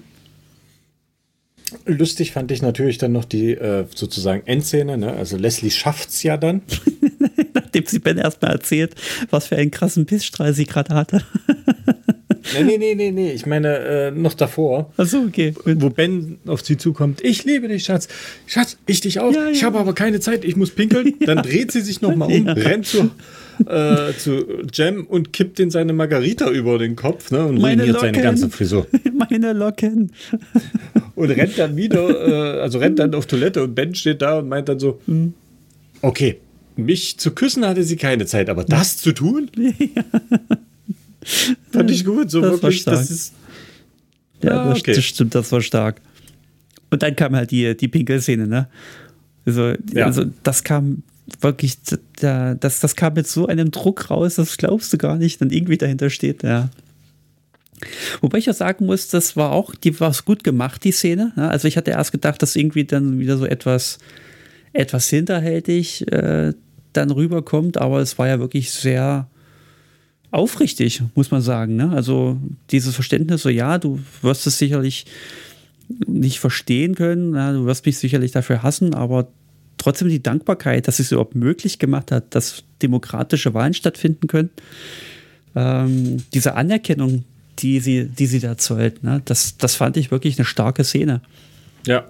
Lustig fand ich natürlich dann noch die äh, sozusagen Endszene, ne? Also Leslie schafft's ja dann. Nachdem sie Ben erstmal erzählt, was für einen krassen Pissstrahl sie gerade hatte. nee, nee, nee, nee, nee, ich meine äh, noch davor. Ach so, okay. Wo Ben auf sie zukommt, ich liebe dich, Schatz. Schatz, ich dich auch. Ja, ja. Ich habe aber keine Zeit, ich muss pinkeln. Dann dreht sie sich nochmal um, ja. rennt zu, äh, zu Jem und kippt in seine Margarita über den Kopf, ne? Und Meine ruiniert Locken. seine ganze Frisur. Meine Locken. Und rennt dann wieder, äh, also rennt dann auf Toilette und Ben steht da und meint dann so, okay, mich zu küssen hatte sie keine Zeit, aber das zu tun? Ja. Fand ich gut, so das wirklich, das ist... Ja, ja das, okay. das stimmt, das war stark. Und dann kam halt die, die Pinkelszene, ne? Also, ja. also das kam wirklich, das, das kam mit so einem Druck raus, das glaubst du gar nicht, dann irgendwie dahinter steht, ja. Wobei ich ja sagen muss, das war auch, die war gut gemacht, die Szene. Also ich hatte erst gedacht, dass irgendwie dann wieder so etwas, etwas hinterhältig äh, dann rüberkommt, aber es war ja wirklich sehr aufrichtig, muss man sagen. Ne? Also dieses Verständnis, so ja, du wirst es sicherlich nicht verstehen können, ja, du wirst mich sicherlich dafür hassen, aber trotzdem die Dankbarkeit, dass es überhaupt möglich gemacht hat, dass demokratische Wahlen stattfinden können. Ähm, diese Anerkennung, die sie, die sie da zollt, ne? das, das fand ich wirklich eine starke Szene. Ja.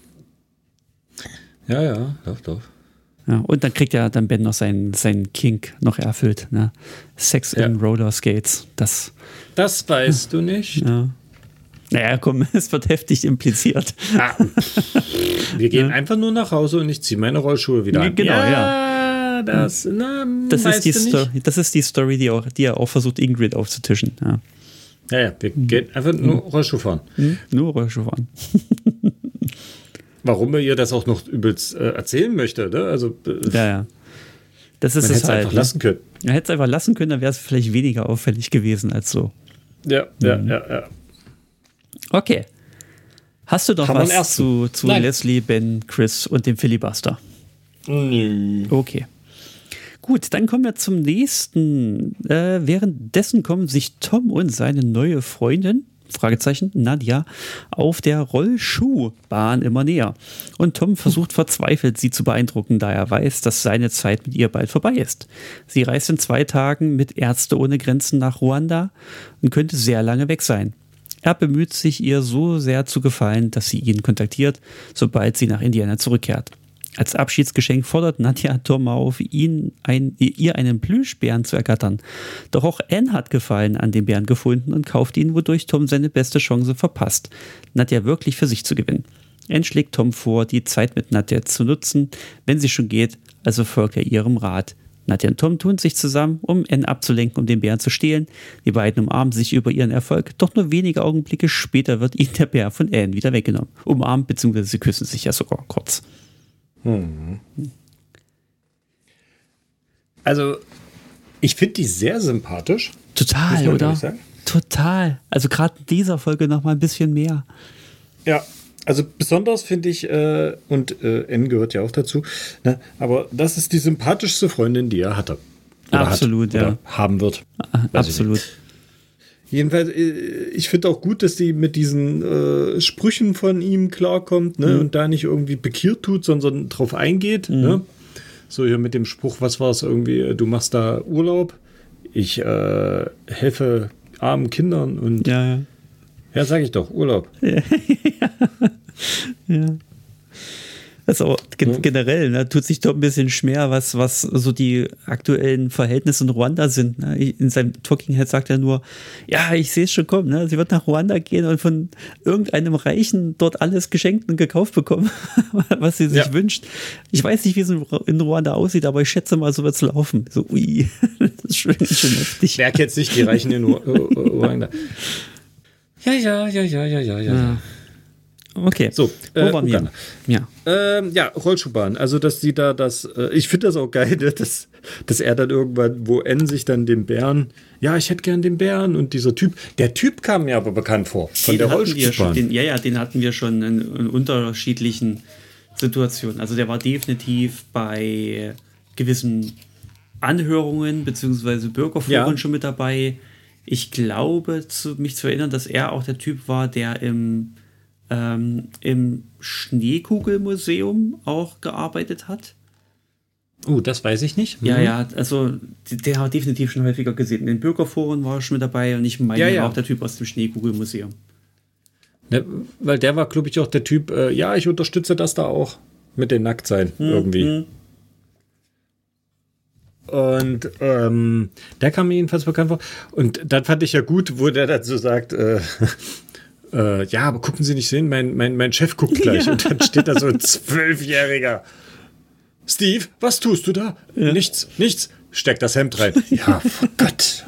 Ja, ja, doch, doch. Ja, und dann kriegt ja dann Ben noch seinen, seinen Kink noch erfüllt. Ne? Sex ja. in Roller Skates. Das, das weißt du nicht. Ja. Naja, komm, es wird heftig impliziert. Ah, wir gehen ja. einfach nur nach Hause und ich ziehe meine Rollschuhe wieder an. Genau, ja. ja. Das, na, das, ist die Story, das ist die Story, die, auch, die er auch versucht, Ingrid aufzutischen. Ja. Ja, ja, wir gehen einfach nur Rollschuh fahren. Nur Rollschuh fahren. Warum er ihr das auch noch übelst äh, erzählen möchte, ne? Also, äh, ja, ja. Das ist Man es hätte es halt. einfach Ne? lassen können. Man hätte es einfach lassen können, dann wäre es vielleicht weniger auffällig gewesen als so. Ja, ja, mhm. ja, ja. Okay. Hast du noch Haben was zu, zu Leslie, Ben, Chris und dem Filibuster? Nö. Okay. Gut, dann kommen wir zum nächsten. Äh, währenddessen kommen sich Tom und seine neue Freundin, Fragezeichen, Nadja, auf der Rollschuhbahn immer näher. Und Tom versucht verzweifelt, sie zu beeindrucken, da er weiß, dass seine Zeit mit ihr bald vorbei ist. Sie reist in zwei Tagen mit Ärzte ohne Grenzen nach Ruanda und könnte sehr lange weg sein. Er bemüht sich, ihr so sehr zu gefallen, dass sie ihn kontaktiert, sobald sie nach Indiana zurückkehrt. Als Abschiedsgeschenk fordert Nadja Tom auf, ihn ein, ihr einen Plüschbären zu ergattern. Doch auch Anne hat Gefallen an dem Bären gefunden und kauft ihn, wodurch Tom seine beste Chance verpasst, Nadja wirklich für sich zu gewinnen. Anne schlägt Tom vor, die Zeit mit Nadja zu nutzen, wenn sie schon geht, also folgt er ihrem Rat. Nadja und Tom tun sich zusammen, um Anne abzulenken, um den Bären zu stehlen. Die beiden umarmen sich über ihren Erfolg, doch nur wenige Augenblicke später wird ihnen der Bär von Anne wieder weggenommen. Umarmt, beziehungsweise sie küssen sich ja sogar kurz. Hm. Also, ich finde die sehr sympathisch. Total, oder? Total. Also gerade in dieser Folge noch mal ein bisschen mehr. Ja, also besonders finde ich, äh, und äh, N gehört ja auch dazu, ne, aber das ist die sympathischste Freundin, die er hatte. Oder Absolut, hat, ja. Oder haben wird. Absolut. Jedenfalls, ich finde auch gut, dass sie mit diesen äh, Sprüchen von ihm klarkommt, ne, mhm. und da nicht irgendwie pikiert tut, sondern drauf eingeht. Mhm. Ne? So hier mit dem Spruch, was war es irgendwie, du machst da Urlaub, ich äh, helfe armen Kindern und ja, ja. Ja, sag ich doch, Urlaub. Ja. ja. Also generell ne, tut sich doch ein bisschen schwer, was, was so die aktuellen Verhältnisse in Ruanda sind. Ne? In seinem Talking Head sagt er nur, ja, ich sehe es schon kommen. Ne? Sie wird nach Ruanda gehen und von irgendeinem Reichen dort alles geschenkt und gekauft bekommen, was sie sich ja. wünscht. Ich weiß nicht, wie es in Ruanda aussieht, aber ich schätze mal, so wird es laufen. So, ui, das ist schon, schon heftig. Wer kennt nicht die Reichen in Ruanda? Ja, ja, ja, ja, ja, ja, ja. Okay, so, wo äh, waren wir? Ja. Ähm, ja, Rollschuhbahn. Also, dass sie da das, äh, ich finde das auch geil, ne, dass, dass er dann irgendwann, wo N sich dann den Bären, ja, ich hätte gern den Bären und dieser Typ, der Typ kam mir aber bekannt vor, von den der Rollschuhbahn. Den, ja, ja, den hatten wir schon in, in unterschiedlichen Situationen. Also, der war definitiv bei gewissen Anhörungen beziehungsweise Bürgerforen ja. schon mit dabei. Ich glaube, zu, mich zu erinnern, dass er auch der Typ war, der im Ähm, im Schneekugelmuseum auch gearbeitet hat. Oh, uh, das weiß ich nicht. Ja, mhm. ja, also der hat definitiv schon häufiger gesehen. In den Bürgerforen war er schon mit dabei und ich meine, ja, ja. ja. auch der Typ aus dem Schneekugelmuseum. Ne, weil der war, glaube ich, auch der Typ, äh, ja, ich unterstütze das da auch mit dem Nacktsein mhm. irgendwie. Und ähm, der kam mir jedenfalls bekannt vor. Und dann fand ich ja gut, wo der dazu sagt, äh, Äh, ja, aber gucken Sie nicht sehen, mein, mein, mein Chef guckt gleich. Ja. Und dann steht da so ein Zwölfjähriger. Steve, was tust du da? Ja. Nichts, nichts. Steck das Hemd rein. Ja, oh Gott.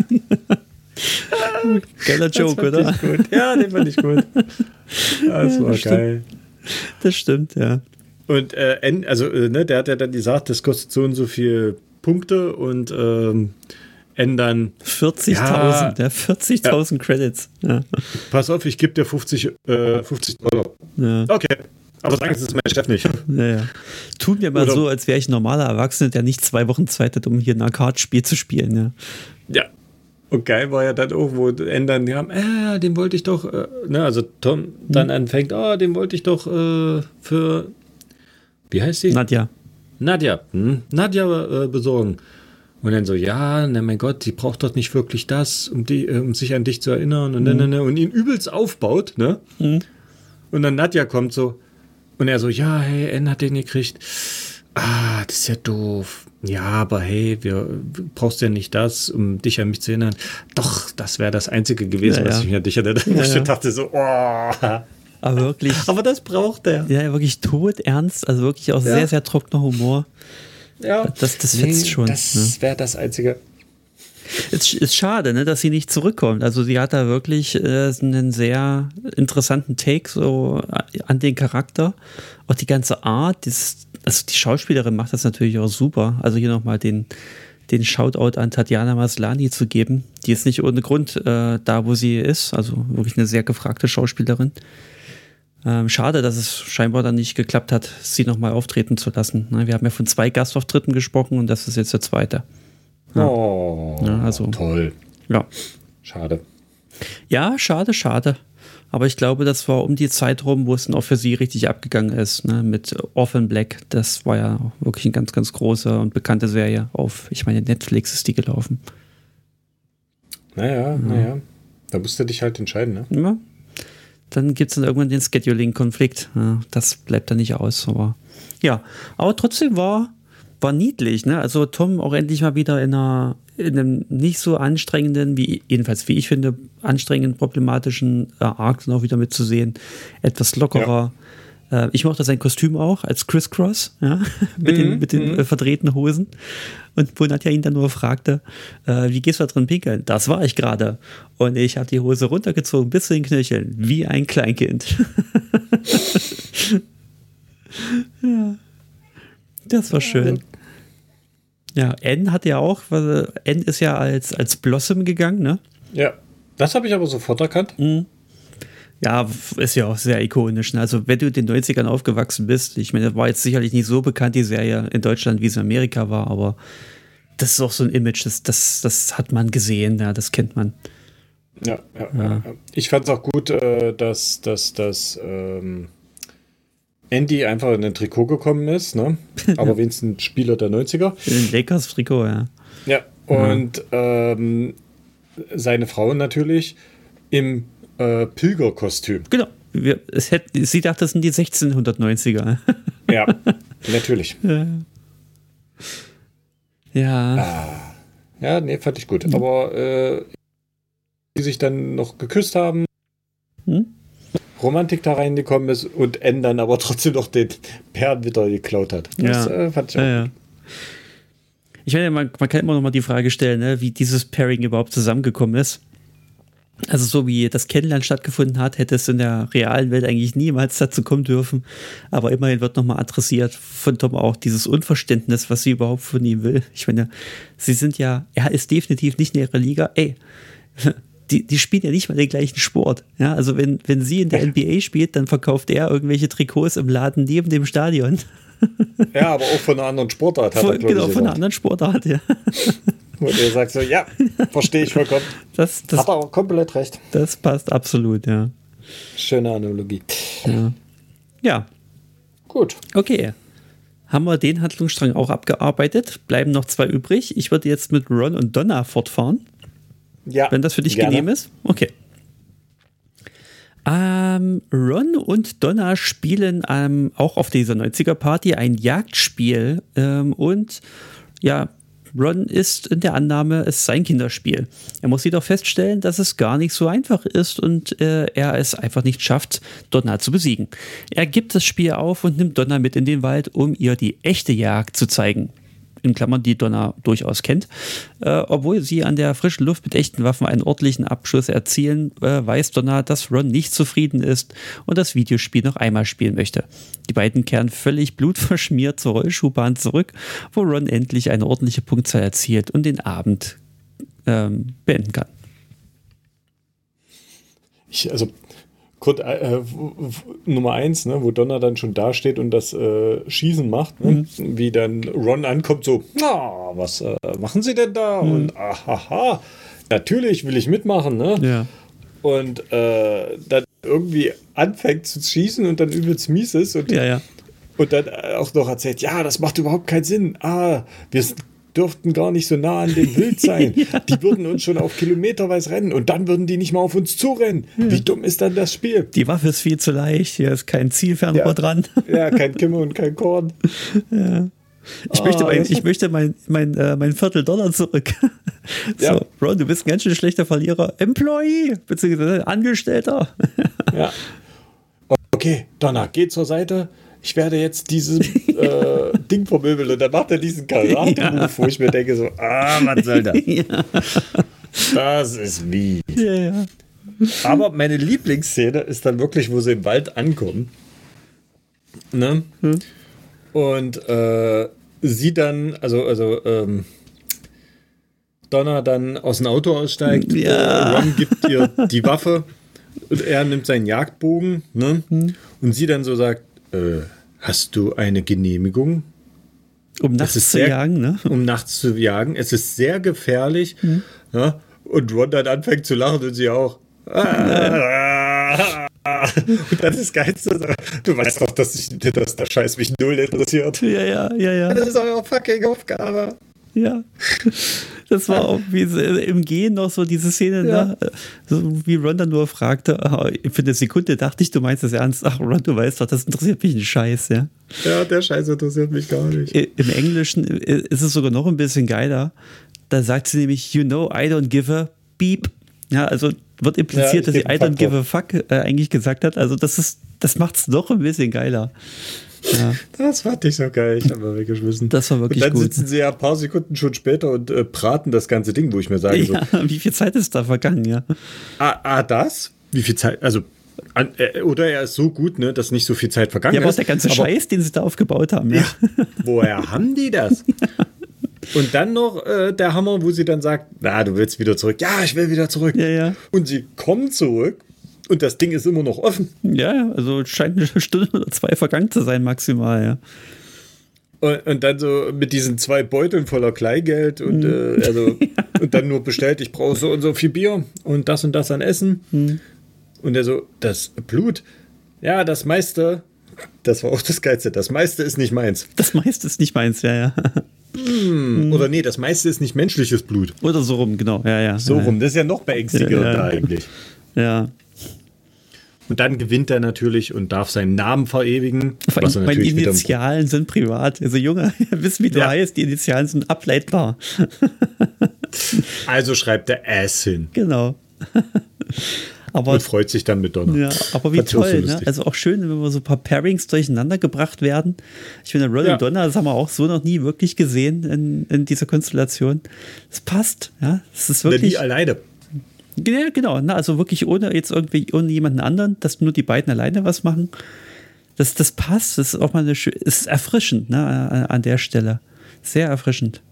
Geiler Joke, oder? Gut. Ja, den fand ich gut. Das ja, war das geil. Stimmt. Das stimmt, ja. Und äh, also, äh, ne, der hat ja dann gesagt, das kostet so und so viel Punkte und ähm, ändern. vierzigtausend, ja, ja vierzigtausend ja. Credits. Ja. Pass auf, ich gebe dir fünfzig, äh, fünfzig Dollar. Ja. Okay, aber sagen Sie es mein Chef nicht. Ja, ja. Tun wir mal Oder so, als wäre ich ein normaler Erwachsener, der nicht zwei Wochen Zeit hat, um hier ein Arcade-Spiel zu spielen. Ja. ja. Und geil war ja dann irgendwo ändern, die haben, äh, den wollte ich doch, äh, ne, also Tom dann hm. anfängt, oh, den wollte ich doch äh, für, wie heißt sie? Nadja. Nadja, hm? Nadja äh, besorgen. Und dann so, ja, na mein Gott, sie braucht doch nicht wirklich das, um, die, um sich an dich zu erinnern. Und, mhm. ne, ne, und ihn übelst aufbaut, ne? Mhm. Und dann Nadja kommt so. Und er so, ja, hey, N hat den gekriegt. Ah, das ist ja doof. Ja, aber hey, wir brauchst ja nicht das, um dich an mich zu erinnern. Doch, das wäre das Einzige gewesen, ja, was ja. ich mir an dich erinnert. Ja, ich ja. dachte so, oh. Aber wirklich. Aber das braucht er. Ja, wirklich todernst. Also wirklich auch ja. sehr, sehr trockener Humor. Ja, das, das fetzt nee, schon. Das ne? wäre das Einzige. Es ist schade, ne, dass sie nicht zurückkommt. Also sie hat da wirklich äh, einen sehr interessanten Take so an den Charakter. Auch die ganze Art, das also die Schauspielerin macht das natürlich auch super. Also hier nochmal den, den Shoutout an Tatjana Maslany zu geben. Die ist nicht ohne Grund äh, da, wo sie ist. Also wirklich eine sehr gefragte Schauspielerin. Ähm, schade, dass es scheinbar dann nicht geklappt hat, sie nochmal auftreten zu lassen. Ne, wir haben ja von zwei Gastauftritten gesprochen und das ist jetzt der zweite. Ja. Oh, ja, also, toll. Ja. Schade. Ja, schade, schade. Aber ich glaube, das war um die Zeit rum, wo es dann auch für sie richtig abgegangen ist, ne? Mit Orphan Black. Das war ja wirklich eine ganz, ganz große und bekannte Serie auf, ich meine, Netflix ist die gelaufen. Naja, mhm. naja. Da musst du dich halt entscheiden, ne? Ja. Dann gibt es dann irgendwann den Scheduling-Konflikt. Ja, das bleibt dann nicht aus. Aber ja, aber trotzdem war, war niedlich, ne? Also Tom auch endlich mal wieder in einer in einem nicht so anstrengenden, wie jedenfalls wie ich finde, anstrengenden, problematischen äh, Arc dann auch wieder mitzusehen. Etwas lockerer. Ja. Äh, ich mochte sein Kostüm auch als Criss-Cross, ja, mit, mhm, den, mit den äh, verdrehten Hosen. Und wo Nadja ihn dann nur fragte, äh, wie gehst du da drin pinkeln? Das war ich gerade. Und ich habe die Hose runtergezogen bis zu den Knöcheln, wie ein Kleinkind. Ja. Das war schön. Ja, Anne hat ja auch, weil Anne ist ja als, als Blossom gegangen, ne? Ja, das habe ich aber sofort erkannt. Mhm. Ja, ist ja auch sehr ikonisch. Ne? Also wenn du in den neunzigern aufgewachsen bist, ich meine, das war jetzt sicherlich nicht so bekannt, die Serie in Deutschland, wie es in Amerika war, aber das ist auch so ein Image, das, das, das hat man gesehen, ja, das kennt man. Ja, ja, ja. ja. Ich fand es auch gut, äh, dass, dass, dass ähm, Andy einfach in ein Trikot gekommen ist, ne? Aber wenigstens Spieler der neunziger. In ein Lakers-Trikot, ja. Ja, und ja. Ähm, seine Frau natürlich im äh, Pilgerkostüm. Genau. Wir, es hätte, sie dachte, das sind die sechzehnhundertneunziger. Ja, natürlich. Ja. Ja. Ah, ja, nee, fand ich gut. Aber äh, die sich dann noch geküsst haben, hm? Romantik da reingekommen ist und N dann aber trotzdem noch den Perlenwitter geklaut hat. Das ja. äh, fand ich auch ja, gut. Ja. Ich meine, man, man kann immer noch mal die Frage stellen, ne, wie dieses Pairing überhaupt zusammengekommen ist. Also so wie das Kennenlernen stattgefunden hat, hätte es in der realen Welt eigentlich niemals dazu kommen dürfen. Aber immerhin wird nochmal adressiert von Tom auch dieses Unverständnis, was sie überhaupt von ihm will. Ich meine, sie sind ja, er ist definitiv nicht in ihrer Liga. Ey, die, die spielen ja nicht mal den gleichen Sport. Ja, also wenn, wenn sie in der N B A spielt, dann verkauft er irgendwelche Trikots im Laden neben dem Stadion. Ja, aber auch von einer anderen Sportart. Hat von, er, genau, ich, von einer anderen Sportart, ja. Und er sagt so, ja, verstehe ich vollkommen. Das, das, hat er auch komplett recht. Das passt absolut, ja. Schöne Analogie. Ja. Ja. Gut. Okay. Haben wir den Handlungsstrang auch abgearbeitet? Bleiben noch zwei übrig. Ich würde jetzt mit Ron und Donna fortfahren. Ja. Wenn das für dich gerne. genehm ist. Okay. Ähm, Ron und Donna spielen ähm, auch auf dieser neunziger-Party ein Jagdspiel ähm, und ja, Ron ist in der Annahme, es ist sein Kinderspiel. Er muss jedoch feststellen, dass es gar nicht so einfach ist und äh, er es einfach nicht schafft, Donna zu besiegen. Er gibt das Spiel auf und nimmt Donna mit in den Wald, um ihr die echte Jagd zu zeigen. In Klammern, die Donna durchaus kennt. Äh, obwohl sie an der frischen Luft mit echten Waffen einen ordentlichen Abschuss erzielen, äh, weiß Donna, dass Ron nicht zufrieden ist und das Videospiel noch einmal spielen möchte. Die beiden kehren völlig blutverschmiert zur Rollschuhbahn zurück, wo Ron endlich eine ordentliche Punktzahl erzielt und den Abend ähm, beenden kann. Ich, also Grund, äh, Nummer eins, ne, wo Donna dann schon dasteht und das äh, Schießen macht, ne? Mhm. Wie dann Ron ankommt, so, na, was äh, machen Sie denn da? Mhm. Und ahaha, natürlich will ich mitmachen, ne? Ja. Und äh, dann irgendwie anfängt zu schießen und dann übelst mies ist und, ja, ja. und dann auch noch erzählt, ja, das macht überhaupt keinen Sinn. Ah, wir sind dürften gar nicht so nah an dem Wild sein. Ja. Die würden uns schon auf kilometerweise rennen und dann würden die nicht mal auf uns zurennen. Ja. Wie dumm ist dann das Spiel? Die Waffe ist viel zu leicht, hier ist kein Zielfernrohr ja. dran. Ja, kein Kimme und kein Korn. Ja. Ich, oh, möchte mein, ich möchte mein, mein, äh, mein Viertel Dollar zurück. So, ja. Ron, du bist ein ganz schön schlechter Verlierer. Employee, beziehungsweise Angestellter. Ja. Okay, Donna, geh zur Seite. Ich werde jetzt dieses äh, Ding vermöbeln und dann macht er diesen Karate-Move, ja. wo ich mir denke so, ah, was soll das? Ja. Das ist wie. Ja, ja. Aber meine Lieblingsszene ist dann wirklich, wo sie im Wald ankommen. Ne? Hm. Und äh, sie dann, also, also ähm, Donna dann aus dem Auto aussteigt, Ja. äh, Ron gibt ihr die Waffe und er nimmt seinen Jagdbogen, ne? Hm. Und sie dann so sagt, äh, hast du eine Genehmigung? Um nachts ist zu sehr- jagen, ne? Um nachts zu jagen. Es ist sehr gefährlich. Hm. Ja? Und Ron dann anfängt zu lachen und sie auch. Ah, und dann das Geilste, du weißt doch, dass, ich, dass der Scheiß mich null interessiert. Ja, ja, ja, ja. Das ist eure fucking Aufgabe. Ja. Das war auch wie so im Gehen noch so diese Szene, Ja. ne? So wie Ron dann nur fragte, ah, für eine Sekunde dachte ich, du meinst das ernst. Ach, Ron, du weißt doch, das interessiert mich ein Scheiß, ja. Ja, der Scheiß interessiert mich gar nicht. Im Englischen ist es sogar noch ein bisschen geiler. Da sagt sie nämlich, you know, I don't give a beep. Ja, also wird Ja, impliziert, ich dass sie geb I einen don't give a fuck äh, eigentlich gesagt hat. Also das ist, das macht's noch ein bisschen geiler. Ja, Das fand ich so geil. Ich habe mal weggeschmissen. das war wirklich und dann gut. sitzen sie ja ein paar Sekunden schon später und äh, braten das ganze Ding, wo ich mir sage, so, Ja, wie viel Zeit ist da vergangen, ja? ah, ah, das? Wie viel Zeit? Also, an, äh, oder er ist so gut, ne, dass nicht so viel Zeit vergangen Ja, aber auch ist. der ganze Scheiß, den sie da aufgebaut haben, ja. Ja, woher haben die das? Und dann noch äh, der Hammer, wo sie dann sagt, na, du willst wieder zurück. Ja, ich will wieder zurück. Ja, ja. Und sie kommen zurück und das Ding ist immer noch offen. Ja, also scheint eine Stunde oder zwei vergangen zu sein, maximal, ja. Und, und dann so mit diesen zwei Beuteln voller Kleingeld und, äh, also, und dann nur bestellt, ich brauche so und so viel Bier und das und das an Essen. Mhm. Und er so, das Blut, ja, das meiste, das war auch das Geilste, das meiste ist nicht meins. Das meiste ist nicht meins, ja, ja. Hm. Oder nee, das meiste ist nicht menschliches Blut. Oder so rum, genau, ja, ja. So ja, rum, das ist ja noch beängstigender Ja, ja. eigentlich. Ja. Und dann gewinnt er natürlich und darf seinen Namen verewigen. Vor was er allem, meine natürlich wieder- Initialen sind privat. Also Junge, wissen, wie du Ja. heißt, die Initialen sind ableitbar. Also schreibt er Ass hin Genau. Aber, und freut sich dann mit Donner. ja, aber wie Fand ich auch so toll, ne? lustig. Also auch schön, wenn wir so ein paar Pairings durcheinander gebracht werden. Ich finde, Ron Ja. und Donna, das haben wir auch so noch nie wirklich gesehen in, in dieser Konstellation. Es passt, ja. Es ist Oder wirklich. die alleine. Ja, genau, ne? Also wirklich ohne jetzt irgendwie ohne jemanden anderen, dass nur die beiden alleine was machen. Das, das passt, das ist auch mal eine schö- ist erfrischend, ne, an, an der Stelle. Sehr erfrischend.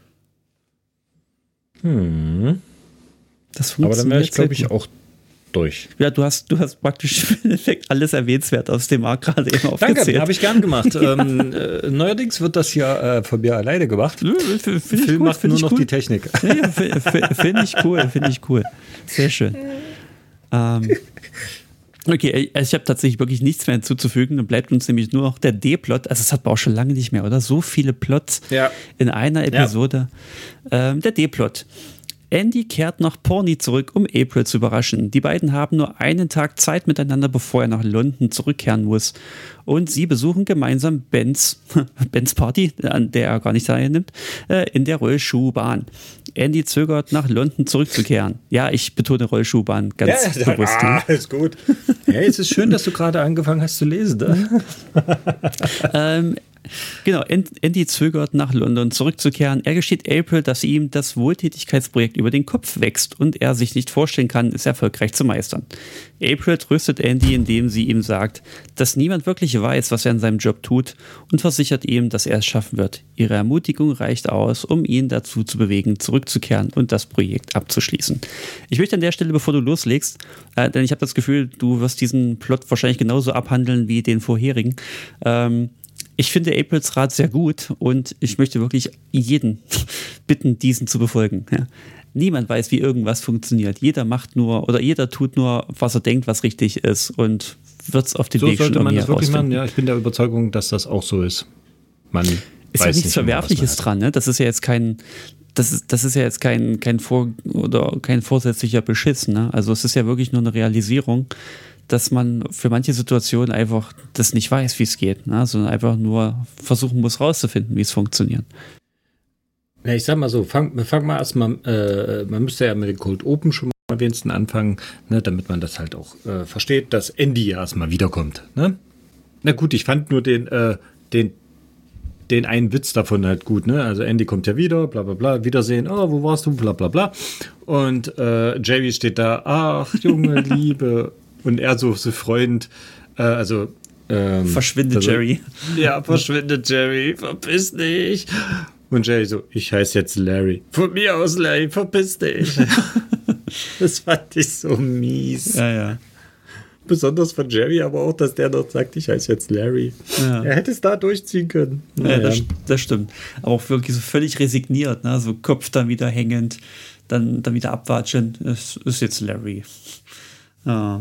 Hm. Das Aber dann wäre ich, funktioniert sehr glaube ich, gut. auch durch. Ja, du hast, du hast praktisch im Endeffekt alles erwähnenswert aus dem Markt gerade eben Danke, aufgezählt. habe ich gern gemacht. ähm, äh, neuerdings wird das hier äh, von mir alleine gemacht. Nö, f- Finde ich Phil gut, macht finde nur ich noch cool. die Technik. Ja, ja, f- f- Finde ich cool, finde ich cool. Sehr schön. Ähm, okay, also ich habe tatsächlich wirklich nichts mehr hinzuzufügen. Dann bleibt uns nämlich nur noch der D-Plot. Also das hat man auch schon lange nicht mehr, oder? So viele Plots Ja. in einer Episode. Ähm, der D-Plot. Andy kehrt nach Pawnee zurück, um April zu überraschen. Die beiden haben nur einen Tag Zeit miteinander, bevor er nach London zurückkehren muss. Und sie besuchen gemeinsam Bens, Bens Party, an der er gar nicht teilnimmt, äh, in der Rollschuhbahn. Andy zögert, nach London zurückzukehren. Ja, ich betone Rollschuhbahn ganz Ja, bewusst. ah, ist gut. Hey, es ist schön, dass du gerade angefangen hast zu lesen. Ne? Ähm, genau, Andy zögert, nach London zurückzukehren. Er gesteht April, dass ihm das Wohltätigkeitsprojekt über den Kopf wächst und er sich nicht vorstellen kann, es erfolgreich zu meistern. April tröstet Andy, indem sie ihm sagt, dass niemand wirklich weiß, was er in seinem Job tut und versichert ihm, dass er es schaffen wird. Ihre Ermutigung reicht aus, um ihn dazu zu bewegen, zurückzukehren und das Projekt abzuschließen. Ich möchte an der Stelle, bevor du loslegst, äh, denn ich habe das Gefühl, du wirst diesen Plot wahrscheinlich genauso abhandeln wie den vorherigen, ähm, ich finde Aprils Rat sehr gut und ich möchte wirklich jeden bitten, diesen zu befolgen. Ja. Niemand weiß, wie irgendwas funktioniert. Jeder macht nur oder jeder tut nur, was er denkt, was richtig ist und wird es auf den So Weg schon sollte man irgendwie das wirklich machen. herausfinden. Ja, ich bin der Überzeugung, dass das auch so ist. Man Ist weiß ja nichts nicht immer, Verwerfliches was man dran, ne? Das ist ja jetzt kein, das ist, das ist ja jetzt kein, kein Vor- oder kein vorsätzlicher Beschiss, ne? Also es ist ja wirklich nur eine Realisierung, dass man für manche Situationen einfach das nicht weiß, wie es geht, ne? Sondern einfach nur versuchen muss, rauszufinden, wie es funktioniert. Ja, ich sag mal so, fang, fang mal erstmal, äh, man müsste ja mit den Cold Open schon mal am wenigsten anfangen, ne, damit man das halt auch äh, versteht, dass Andy ja erstmal wiederkommt. Ne? Na gut, ich fand nur den, äh, den, den einen Witz davon halt gut, ne? Also Andy kommt ja wieder, bla bla bla, Wiedersehen, oh, wo warst du, bla bla bla. Und äh, Jerry steht da, ach, Junge, Liebe. Und er so, so freund, äh, also Ähm, Verschwinde, also, Jerry. Ja, verschwinde, Jerry, verpiss dich. Und Jerry so, ich heiße jetzt Larry. Von mir aus, Larry, verpiss dich. Das fand ich so mies. Ja, ja. Besonders von Jerry, aber auch, dass der dort sagt, ich heiße jetzt Larry. Ja. Er hätte es da durchziehen können. Ja, Naja. das, das stimmt. Aber auch wirklich so völlig resigniert, ne? So Kopf dann wieder hängend, dann, dann wieder abwatschen. Es ist jetzt Larry. Ja.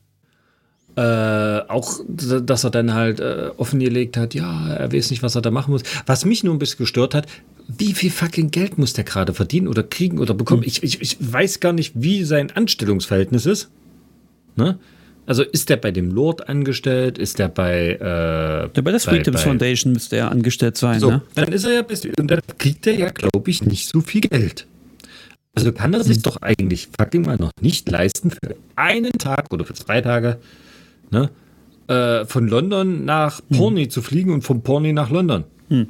Äh, auch, dass er dann halt äh, offengelegt hat, ja, er weiß nicht, was er da machen muss. Was mich nur ein bisschen gestört hat, wie viel fucking Geld muss der gerade verdienen oder kriegen oder bekommen? Hm. Ich, ich, ich weiß gar nicht, wie sein Anstellungsverhältnis ist. Ne? Also ist der bei dem Lord angestellt? Ist der bei... Äh, ja, bei der Freedoms bei, Foundation müsste er angestellt sein. so, Ne? dann ist er ja... Und dann kriegt er ja, glaube ich, nicht so viel Geld. Also kann er sich hm. doch eigentlich fucking mal noch nicht leisten, für einen Tag oder für zwei Tage... Ne? Äh, von London nach Porny hm. zu fliegen und von Porny nach London. Hm.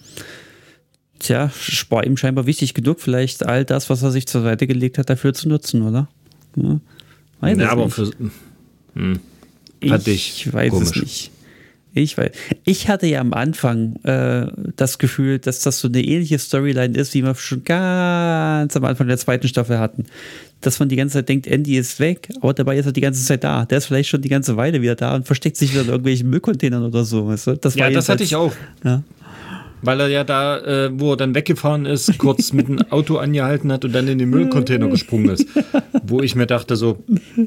Tja, war ihm scheinbar wichtig genug, vielleicht all das, was er sich zur Seite gelegt hat, dafür zu nutzen, oder? Ja, weiß ja, aber nicht. für. Hm, fand ich, ich weiß komisch. es nicht. Ich weiß. Ich hatte ja am Anfang äh, das Gefühl, dass das so eine ähnliche Storyline ist, wie wir schon ganz am Anfang der zweiten Staffel hatten. Dass man die ganze Zeit denkt, Andy ist weg, aber dabei ist er die ganze Zeit da. Der ist vielleicht schon die ganze Weile wieder da und versteckt sich wieder in irgendwelchen Müllcontainern oder so. Weißt du? Das war ja, das hatte als, ich auch. Ja. Weil er ja da, äh, wo er dann weggefahren ist, kurz mit dem Auto angehalten hat und dann in den Müllcontainer gesprungen ist. Wo ich mir dachte so,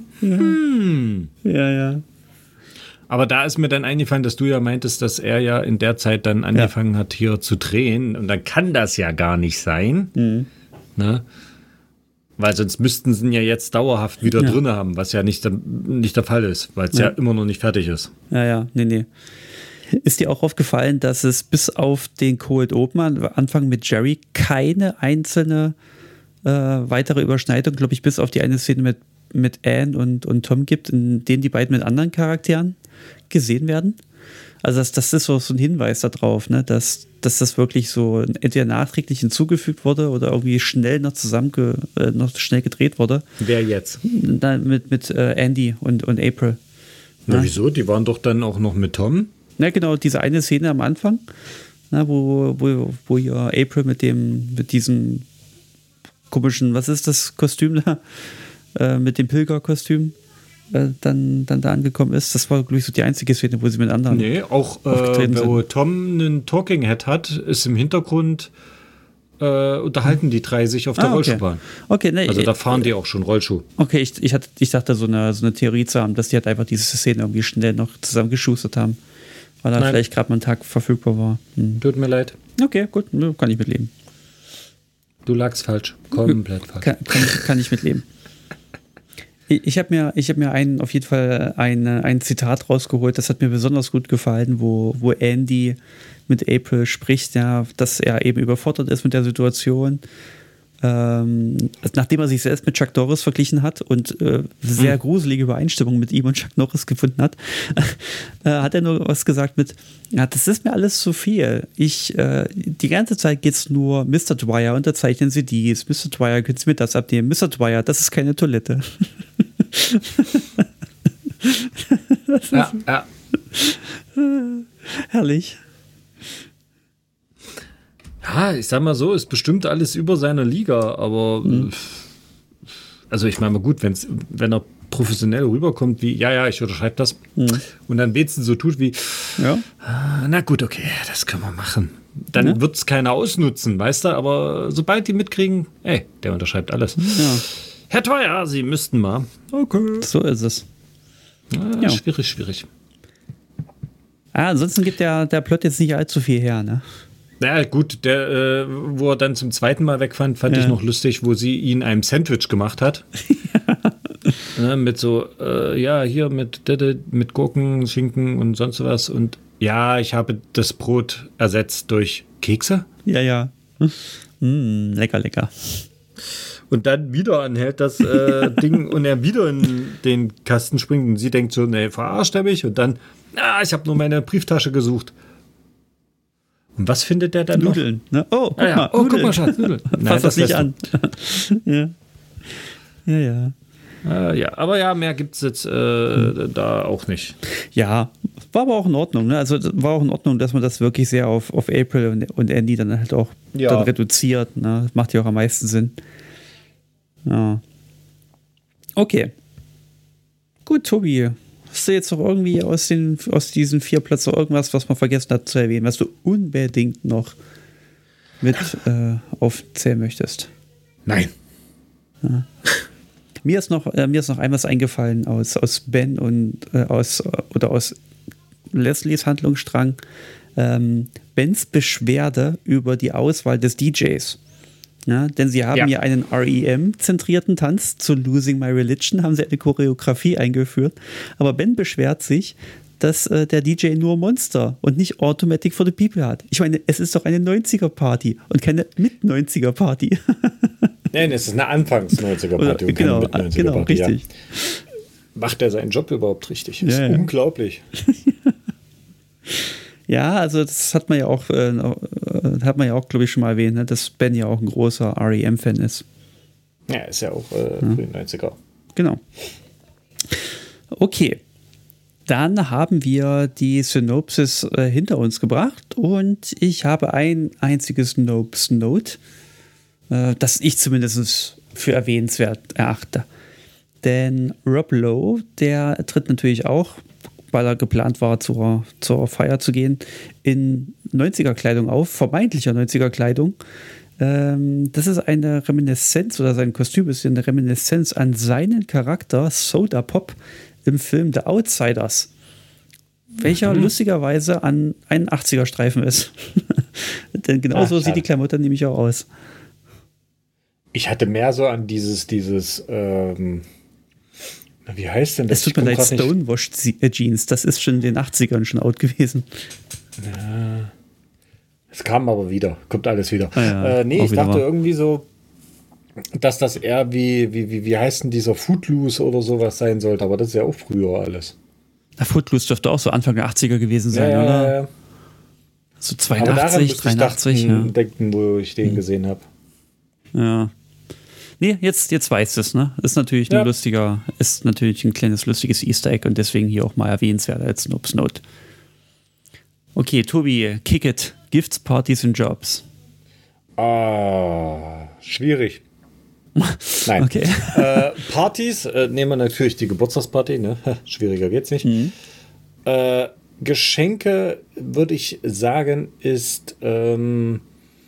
hm. Ja, ja. Aber da ist mir dann eingefallen, dass du ja meintest, dass er ja in der Zeit dann angefangen ja. hat, hier zu drehen. Und dann kann das ja gar nicht sein. Mhm. Ne? Weil sonst müssten sie ihn ja jetzt dauerhaft wieder ja. drin haben, was ja nicht, nicht der Fall ist, weil es ja. ja immer noch nicht fertig ist. Ja, ja, nee, nee. Ist dir auch aufgefallen, dass es bis auf den Cold Open am Anfang mit Jerry keine einzelne äh, weitere Überschneidung, glaube ich, bis auf die eine Szene mit, mit Anne und, und Tom gibt, in denen die beiden mit anderen Charakteren gesehen werden? Also das, das ist so, so ein Hinweis darauf, ne? dass, dass das wirklich so entweder nachträglich hinzugefügt wurde oder irgendwie schnell noch zusammen äh, noch schnell gedreht wurde. Wer jetzt? Da, mit mit äh, Andy und, und April. Na, na, wieso? Die waren doch dann auch noch mit Tom? Na genau, diese eine Szene am Anfang, na, wo, wo, wo ja April mit dem, mit diesem komischen, was ist das Kostüm da? Äh, mit dem Pilgerkostüm äh, dann, dann da angekommen ist. Das war, glaube ich, so die einzige Szene, wo sie mit anderen. Nee, auch äh, wo Tom einen Talking Head hat, ist im Hintergrund äh, unterhalten die drei sich auf der ah, okay. Rollschuhbahn. Okay, nee, also da fahren die auch schon Rollschuh. Okay, ich, ich, hatte, ich dachte, so eine, so eine Theorie zu haben, dass die halt einfach diese Szene irgendwie schnell noch zusammengeschustert haben. Weil er vielleicht gerade mal einen Tag verfügbar war. Hm. Tut mir leid. Okay, gut, kann ich mitleben. Du lagst falsch. Komplett falsch. Kann, kann, kann ich mitleben. Ich, ich habe mir, ich hab mir einen, auf jeden Fall ein, ein Zitat rausgeholt, das hat mir besonders gut gefallen, wo, wo Andy mit April spricht, ja, dass er eben überfordert ist mit der Situation. Ähm, nachdem er sich selbst mit Chuck Norris verglichen hat und äh, sehr mhm. gruselige Übereinstimmung mit ihm und Chuck Norris gefunden hat, äh, hat er nur was gesagt mit, ja, das ist mir alles zu viel. Ich, äh, die ganze Zeit geht's nur, Mister Dwyer, unterzeichnen Sie dies, Mister Dwyer, können Sie mir das abnehmen, Mister Dwyer, das ist keine Toilette. das ja, ja. Herrlich. Ja, ich sag mal so, ist bestimmt alles über seiner Liga, aber mhm. also ich meine mal gut, wenn's, wenn er professionell rüberkommt, wie, ja, ja, ich unterschreibe das mhm. und dann wenigstens so tut wie, ja. na gut, okay, das können wir machen. Dann ja. wird es keiner ausnutzen, weißt du, aber sobald die mitkriegen, ey, der unterschreibt alles. Ja. Herr Teuer, Sie müssten mal. Okay. So ist es. Ja, ja. Schwierig, schwierig. Ah, ansonsten gibt der, der Plot jetzt nicht allzu viel her, ne? Naja, gut, der, äh, wo er dann zum zweiten Mal wegfand, fand ja. ich noch lustig, wo sie ihn einem Sandwich gemacht hat. ja. ne, mit so, äh, ja, hier mit, mit Gurken, Schinken und sonst was. Und ja, ich habe das Brot ersetzt durch Kekse. Ja, ja. Mm, lecker, lecker. Und dann wieder anhält das äh, Ding und er wieder in den Kasten springt und sie denkt so, nee, verarscht er mich? Und dann, ah, ich habe nur meine Brieftasche gesucht. Und was findet der dann Nudeln, noch? Ne? Oh, guck ah, ja. mal, oh, guck mal, Schatz, Nudeln. Nein, Fass das nicht an. ja. ja, ja. Äh, ja, aber ja, mehr gibt es jetzt äh, hm. da auch nicht. Ja, war aber auch in Ordnung. Ne? Also war auch in Ordnung, dass man das wirklich sehr auf, auf April und, und Andy dann halt auch ja. dann reduziert. Ne? Das macht ja auch am meisten Sinn. Ja. Okay. Gut, Tobi. Hast du jetzt noch irgendwie aus, den, aus diesen vier Plätzen irgendwas, was man vergessen hat zu erwähnen, was du unbedingt noch mit äh, aufzählen möchtest? Nein. Ja. Mir ist noch, äh, mir ist noch ein was eingefallen aus, aus Ben und äh, aus oder aus Leslies Handlungsstrang. Ähm, Bens Beschwerde über die Auswahl des D Js. Ja, denn sie haben ja. hier einen R E M-zentrierten Tanz zu Losing My Religion, haben sie eine Choreografie eingeführt. Aber Ben beschwert sich, dass äh, der D J nur Monster und nicht Automatic for the People hat. Ich meine, es ist doch eine neunziger-Party und keine Mit-neunziger-Party. Nein, es ist eine Anfangs-neunziger-Party und genau, keine Mit-neunziger-Party. Genau, richtig. Ja. Macht er seinen Job überhaupt richtig? Das ja, ist ja. unglaublich. Ja, also das hat man ja auch, äh, hat man ja auch, glaube ich, schon mal erwähnt, ne, dass Ben ja auch ein großer R E M-Fan ist. Ja, ist ja auch äh, ja. frühen neunziger. Genau. Okay. Dann haben wir die Synopsis äh, hinter uns gebracht und ich habe ein einziges Synopsis-Note, äh, das ich zumindest für erwähnenswert erachte. Denn Rob Lowe, der tritt natürlich auch, weil er geplant war, zur, zur Feier zu gehen, in neunziger-Kleidung auf, vermeintlicher neunziger-Kleidung. Ähm, das ist eine Reminiszenz, oder sein Kostüm ist eine Reminiszenz an seinen Charakter Soda Pop im Film The Outsiders, welcher mhm. lustigerweise an einen achtziger-Streifen ist. Denn genauso Ach, sieht die Klamotte nämlich auch aus. Ich hatte mehr so an dieses, dieses, ähm wie heißt denn das? Es tut mir leid, Stonewash Jeans, das ist schon in den achtzigern schon out gewesen. Ja. Es kam aber wieder, kommt alles wieder. Ah ja, äh, nee, ich dachte war. irgendwie so, dass das eher wie, wie, wie, wie heißt denn dieser Footloose oder sowas sein sollte, aber das ist ja auch früher alles. Na, Footloose dürfte auch so Anfang der achtziger gewesen sein, ja, oder? Ja, ja. So zweiundachtzig, dreiundachtzig. Ich dachten, ja. denken, wo ich den hm. gesehen habe. Ja. Nee, jetzt, jetzt weißt du es, ne? Ist natürlich ein ja. lustiger, ist natürlich ein kleines lustiges Easter Egg und deswegen hier auch mal erwähnenswert als Snopes Note. Okay, Tobi, kick it. Gifts, Partys und Jobs. Ah, schwierig. Nein. Okay. Äh, Partys, äh, nehmen wir natürlich die Geburtstagsparty, ne? Schwieriger geht's nicht. Mhm. Äh, Geschenke, würde ich sagen, ist ähm,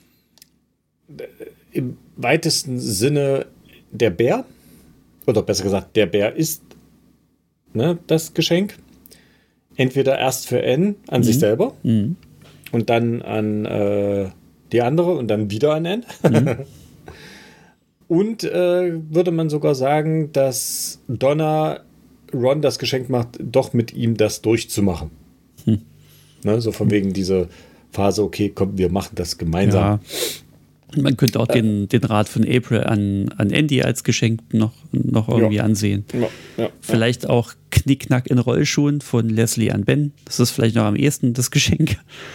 im weitesten Sinne der Bär, oder besser gesagt, der Bär ist ne, das Geschenk. Entweder erst für N an mhm. sich selber mhm. und dann an äh, die andere und dann wieder an N. Mhm. Und äh, würde man sogar sagen, dass Donna Ron das Geschenk macht, doch mit ihm das durchzumachen. Hm. Ne, so von wegen diese Phase, okay, komm, wir machen das gemeinsam. Ja. Man könnte auch äh, den, den Rat von April an, an Andy als Geschenk noch, noch irgendwie ja. ansehen. Ja, ja, vielleicht ja. auch Knickknack in Rollschuhen von Leslie an Ben. Das ist vielleicht noch am ehesten das Geschenk.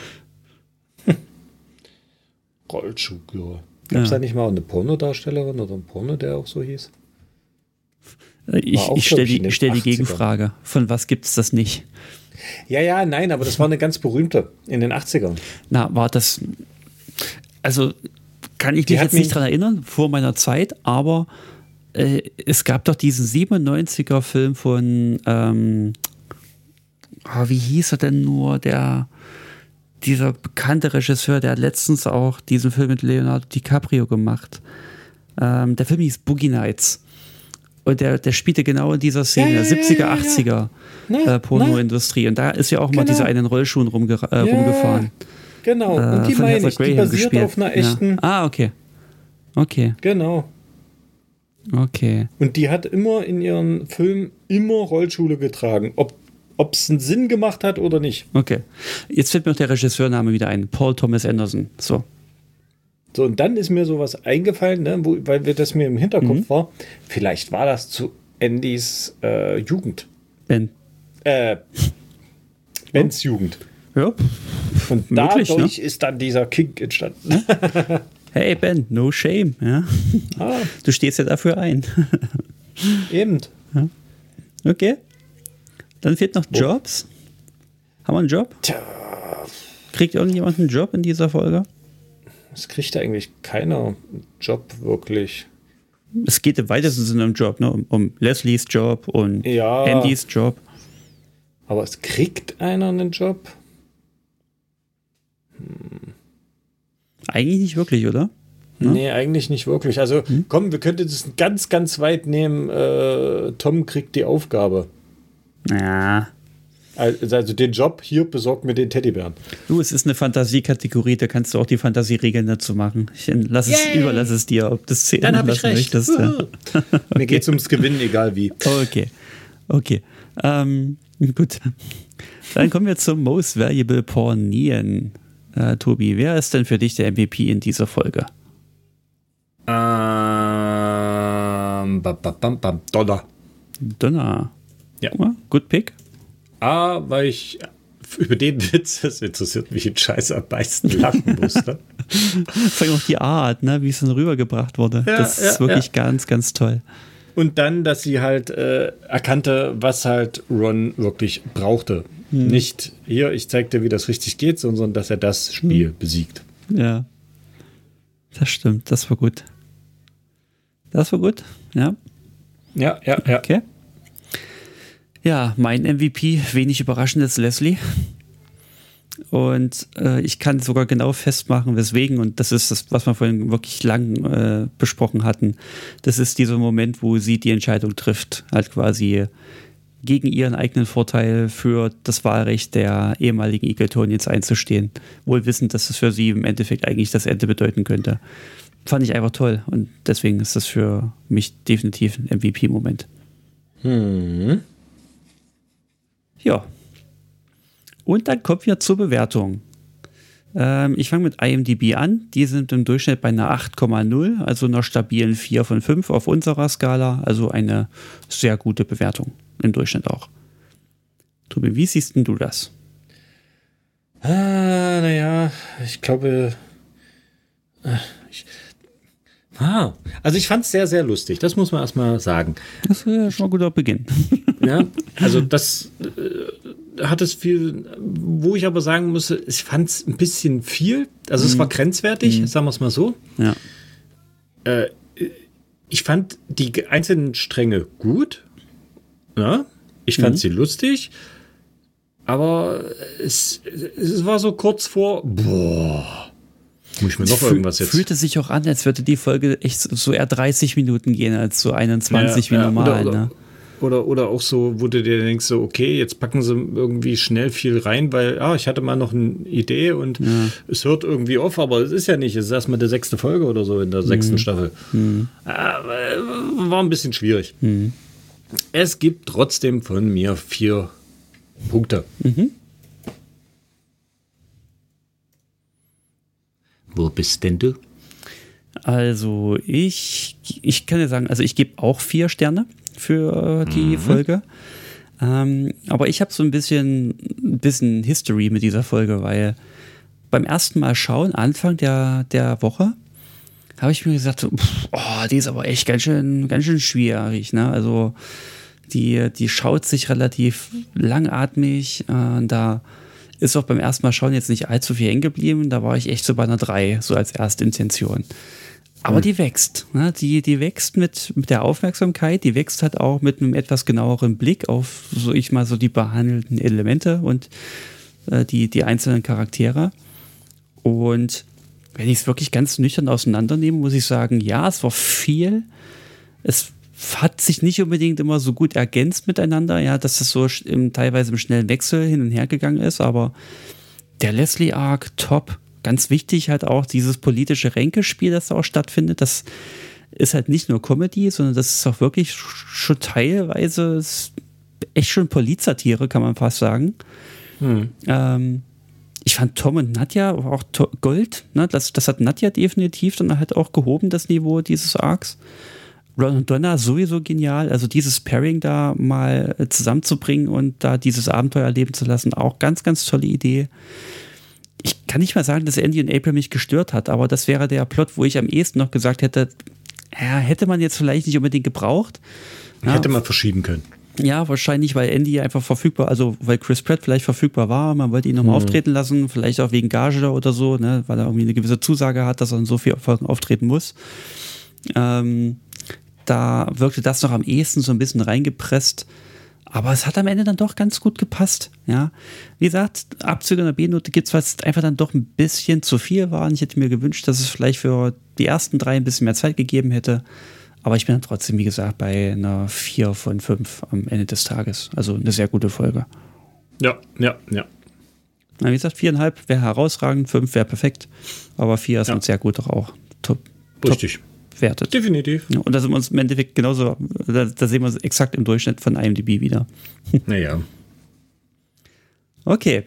Rollschuh, ja. Gab es ja. da nicht mal eine Pornodarstellerin oder ein Porno, der auch so hieß? Ich, ich stelle die, stell die Gegenfrage. Von was gibt es das nicht? Ja, ja, nein, aber das war eine ganz berühmte in den achtzigern. Na, war das. Also kann ich mich jetzt nicht dran erinnern, vor meiner Zeit, aber äh, es gab doch diesen siebenundneunziger Film von. Ähm, oh, wie hieß er denn nur? Der. Dieser bekannte Regisseur, der hat letztens auch diesen Film mit Leonardo DiCaprio gemacht. Ähm, der Film hieß Boogie Nights. Und der, der spielte genau in dieser Szene, ja, ja, siebziger, ja, ja, achtziger ja. äh, Pornoindustrie. Und da ist ja auch genau. mal dieser einen Rollschuhen rumge äh, ja, rumgefahren. Genau, und die äh, meine ich, die basiert gespielt. auf einer echten... Ja. Ah, okay. Okay. Genau. Okay. Und die hat immer in ihren Filmen immer Rollschuhe getragen, ob Ob es einen Sinn gemacht hat oder nicht. Okay. Jetzt fällt mir noch der Regisseurname wieder ein. Paul Thomas Anderson. So. So, und dann ist mir sowas eingefallen, ne, wo, weil das mir im Hinterkopf mhm. war. Vielleicht war das zu Andys äh, Jugend. Ben. Äh, Bens ja. Jugend. Ja. Und Möglich, dadurch ne? ist dann dieser Kink entstanden. Hey Ben, no shame. Ja. Ah. Du stehst ja dafür ein. Eben. Ja. Okay. Dann fehlt noch Jobs. Haben wir einen Job? Tja. Kriegt irgendjemand einen Job in dieser Folge? Es kriegt eigentlich keiner einen Job wirklich. Es geht im weitesten Sinne um Job, ne? Um, um Leslies Job und ja, Andys Job. Aber es kriegt einer einen Job? Hm. Eigentlich nicht wirklich, oder? Ne? Nee, eigentlich nicht wirklich. Also hm? komm, wir könnten das ganz, ganz weit nehmen. Äh, Tom kriegt die Aufgabe. Ja. Also, also den Job, hier besorgt mir den Teddybären. Du, es ist eine Fantasiekategorie, da kannst du auch die Fantasieregeln dazu machen. Ich lass es, überlass es dir, ob das zählen Dann habe ich recht. Möchtest, ja. Mir geht es ums Gewinnen, egal wie. Okay, okay. Ähm, gut. Dann kommen wir zum Most Valuable Pawnee. Äh, Tobi, wer ist denn für dich der M V P in dieser Folge? Ähm, bam, bam, bam, Donner. Donner. Ja. Good pick. A, weil ich über den Witz, das interessiert mich in Scheiße am meisten, lachen musste. Vor allem auch die Art, ne, wie es dann rübergebracht wurde. Ja, das ist ja, wirklich ja. ganz, ganz toll. Und dann, dass sie halt äh, erkannte, was halt Ron wirklich brauchte. Hm. Nicht hier, ich zeig dir, wie das richtig geht, sondern dass er das Spiel hm. besiegt. Ja. Das stimmt, das war gut. Das war gut, ja. Ja, ja, ja. Okay. Ja, mein M V P, wenig überraschend, ist Leslie. Und äh, ich kann sogar genau festmachen, weswegen. Und das ist das, was wir vorhin wirklich lang äh, besprochen hatten. Das ist dieser Moment, wo sie die Entscheidung trifft, halt quasi gegen ihren eigenen Vorteil für das Wahlrecht der ehemaligen Eagletonians einzustehen. Wohl wissend, dass es für sie im Endeffekt eigentlich das Ende bedeuten könnte. Fand ich einfach toll. Und deswegen ist das für mich definitiv ein M V P-Moment. Hm. Ja. Und dann kommen wir zur Bewertung. Ähm, ich fange mit I M D B an. Die sind im Durchschnitt bei einer acht Komma null, also einer stabilen vier von fünf auf unserer Skala. Also eine sehr gute Bewertung im Durchschnitt auch. Tobi, wie siehst denn du das? Ah, naja, ich glaube, ich, ah, also ich fand es sehr, sehr lustig. Das muss man erstmal sagen. Das ist ja schon ein guter Beginn. Ja, also das äh, hat es viel, wo ich aber sagen muss, ich fand es ein bisschen viel. Also mhm. es war grenzwertig, mhm. sagen wir es mal so. Ja. Äh, ich fand die einzelnen Stränge gut. Ja, ich fand mhm. sie lustig. Aber es, es war so kurz vor, boah, muss ich mir noch irgendwas jetzt... Es fühlte sich auch an, als würde die Folge echt so eher dreißig Minuten gehen, als so einundzwanzig ja, wie ja, normal. Oder, oder, ne? oder, oder auch so, wo du dir denkst, so, okay, jetzt packen sie irgendwie schnell viel rein, weil, ja, ich hatte mal noch eine Idee und ja. es hört irgendwie auf, aber es ist ja nicht, es ist erstmal die sechste Folge oder so in der mhm. sechsten Staffel. Mhm. Aber, war ein bisschen schwierig. Mhm. Es gibt trotzdem von mir vier Punkte. Mhm. Wo bist denn du? Also ich, ich kann ja sagen, also ich gebe auch vier Sterne für die mhm. Folge. Ähm, aber ich habe so ein bisschen, ein bisschen History mit dieser Folge, weil beim ersten Mal schauen, Anfang der, der Woche, habe ich mir gesagt, so, pff, oh, die ist aber echt ganz schön, ganz schön schwierig. Ne? Also die, die schaut sich relativ langatmig. Äh, da ist auch beim ersten Mal schauen jetzt nicht allzu viel hängen geblieben. Da war ich echt so bei einer drei, so als Erstintention. Aber mhm. die wächst. Ne? Die, die wächst mit, mit der Aufmerksamkeit. Die wächst halt auch mit einem etwas genaueren Blick auf, so ich mal, so die behandelten Elemente und äh, die, die einzelnen Charaktere. Und wenn ich es wirklich ganz nüchtern auseinandernehme, muss ich sagen, ja, es war viel. Es hat sich nicht unbedingt immer so gut ergänzt miteinander, ja, dass es so im, teilweise im schnellen Wechsel hin und her gegangen ist, aber der Leslie-Arc, top. Ganz wichtig halt auch dieses politische Ränkespiel, das da auch stattfindet, das ist halt nicht nur Comedy, sondern das ist auch wirklich schon teilweise echt schon Politsatire, kann man fast sagen. Hm. Ähm, ich fand Tom und Nadja auch to- Gold, ne? das, das hat Nadja definitiv dann halt auch gehoben, das Niveau dieses Arcs. Ron und Donna sowieso genial, also dieses Pairing da mal zusammenzubringen und da dieses Abenteuer erleben zu lassen, auch ganz, ganz tolle Idee. Ich kann nicht mal sagen, dass Andy und April mich gestört hat, aber das wäre der Plot, wo ich am ehesten noch gesagt hätte, ja, hätte man jetzt vielleicht nicht unbedingt gebraucht, Ja, hätte man verschieben können. Ja, wahrscheinlich, weil Andy einfach verfügbar, also weil Chris Pratt vielleicht verfügbar war, man wollte ihn nochmal Mhm. auftreten lassen, vielleicht auch wegen Gage oder so, ne, weil er irgendwie eine gewisse Zusage hat, dass er in so viel Folgen auftreten muss. Ähm, da wirkte das noch am ehesten so ein bisschen reingepresst, aber es hat am Ende dann doch ganz gut gepasst, ja. Wie gesagt, Abzüge in der B-Note gibt es, weil es einfach dann doch ein bisschen zu viel waren. Ich hätte mir gewünscht, dass es vielleicht für die ersten drei ein bisschen mehr Zeit gegeben hätte. Aber ich bin dann trotzdem, wie gesagt, bei einer vier von fünf am Ende des Tages. Also eine sehr gute Folge. Ja, ja, ja. Na, wie gesagt, viereinhalb wäre herausragend, fünf wäre perfekt. Aber vier ist Ja. uns sehr gut auch, auch top, Richtig. top wertet. Definitiv. Ja, und da sind wir uns im Endeffekt genauso, da, da sehen wir uns exakt im Durchschnitt von I M D B wieder. Naja. Okay.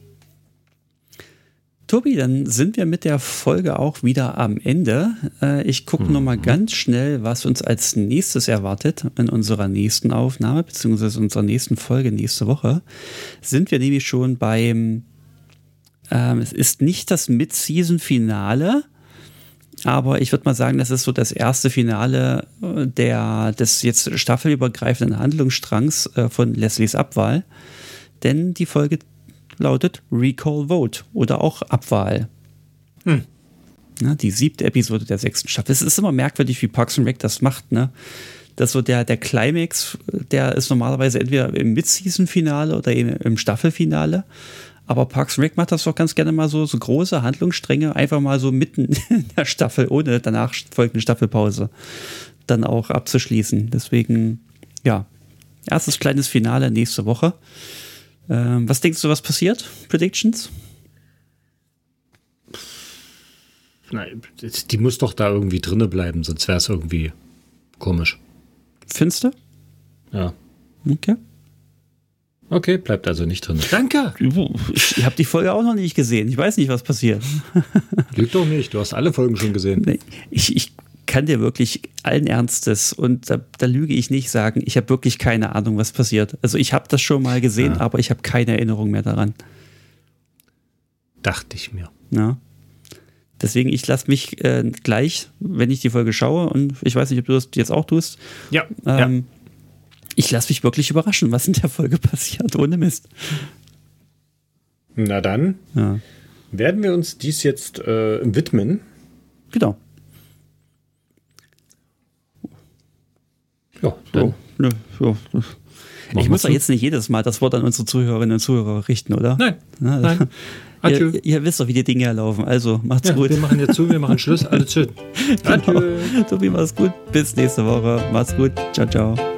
Tobi, dann sind wir mit der Folge auch wieder am Ende. Äh, ich gucke mhm. noch mal ganz schnell, was uns als nächstes erwartet in unserer nächsten Aufnahme, beziehungsweise unserer nächsten Folge nächste Woche. Sind wir nämlich schon beim, ähm, es ist nicht das Mid-Season-Finale, aber ich würde mal sagen, das ist so das erste Finale der, des jetzt staffelübergreifenden Handlungsstrangs äh, von Leslies Abwahl. Denn die Folge lautet Recall Vote oder auch Abwahl. Hm. Ja, die siebte Episode der sechsten Staffel. Es ist immer merkwürdig, wie Parks and Rec das macht, ne? Das so der, der Climax, der ist normalerweise entweder im Mid-Season-Finale oder im, im Staffelfinale. Aber Parks and Rec macht das doch ganz gerne mal so, so große Handlungsstränge einfach mal so mitten in der Staffel, ohne danach folgende Staffelpause dann auch abzuschließen. Deswegen, ja, erstes kleines Finale nächste Woche. Ähm, was denkst du, was passiert? Predictions? Nein, die muss doch da irgendwie drinne bleiben, sonst wäre es irgendwie komisch. Findest du? Ja. Okay. Okay, bleibt also nicht drin. Danke! Ich, ich habe die Folge auch noch nicht gesehen. Ich weiß nicht, was passiert. Lüg doch nicht, du hast alle Folgen schon gesehen. Nee, ich, ich kann dir wirklich allen Ernstes, und da, da lüge ich nicht, sagen, ich habe wirklich keine Ahnung, was passiert. Also ich habe das schon mal gesehen, ja. aber ich habe keine Erinnerung mehr daran. Dachte ich mir. Ja. Deswegen, ich lasse mich äh, gleich, wenn ich die Folge schaue, und ich weiß nicht, ob du das jetzt auch tust, ja, ähm, ja. ich lasse mich wirklich überraschen, was in der Folge passiert, ohne Mist. Na dann ja. werden wir uns dies jetzt äh, widmen. Genau. Ja, dann. Oh, ja, ja. Ich muss doch jetzt nicht jedes Mal das Wort an unsere Zuhörerinnen und Zuhörer richten, oder? Nein, Na, nein. Adieu. Ihr, ihr wisst doch, wie die Dinge laufen. Also, macht's ja, gut. Wir machen jetzt zu, wir machen Schluss. Alle schön. Genau. Tobi, mach's gut. Bis nächste Woche. Macht's gut. Ciao, ciao.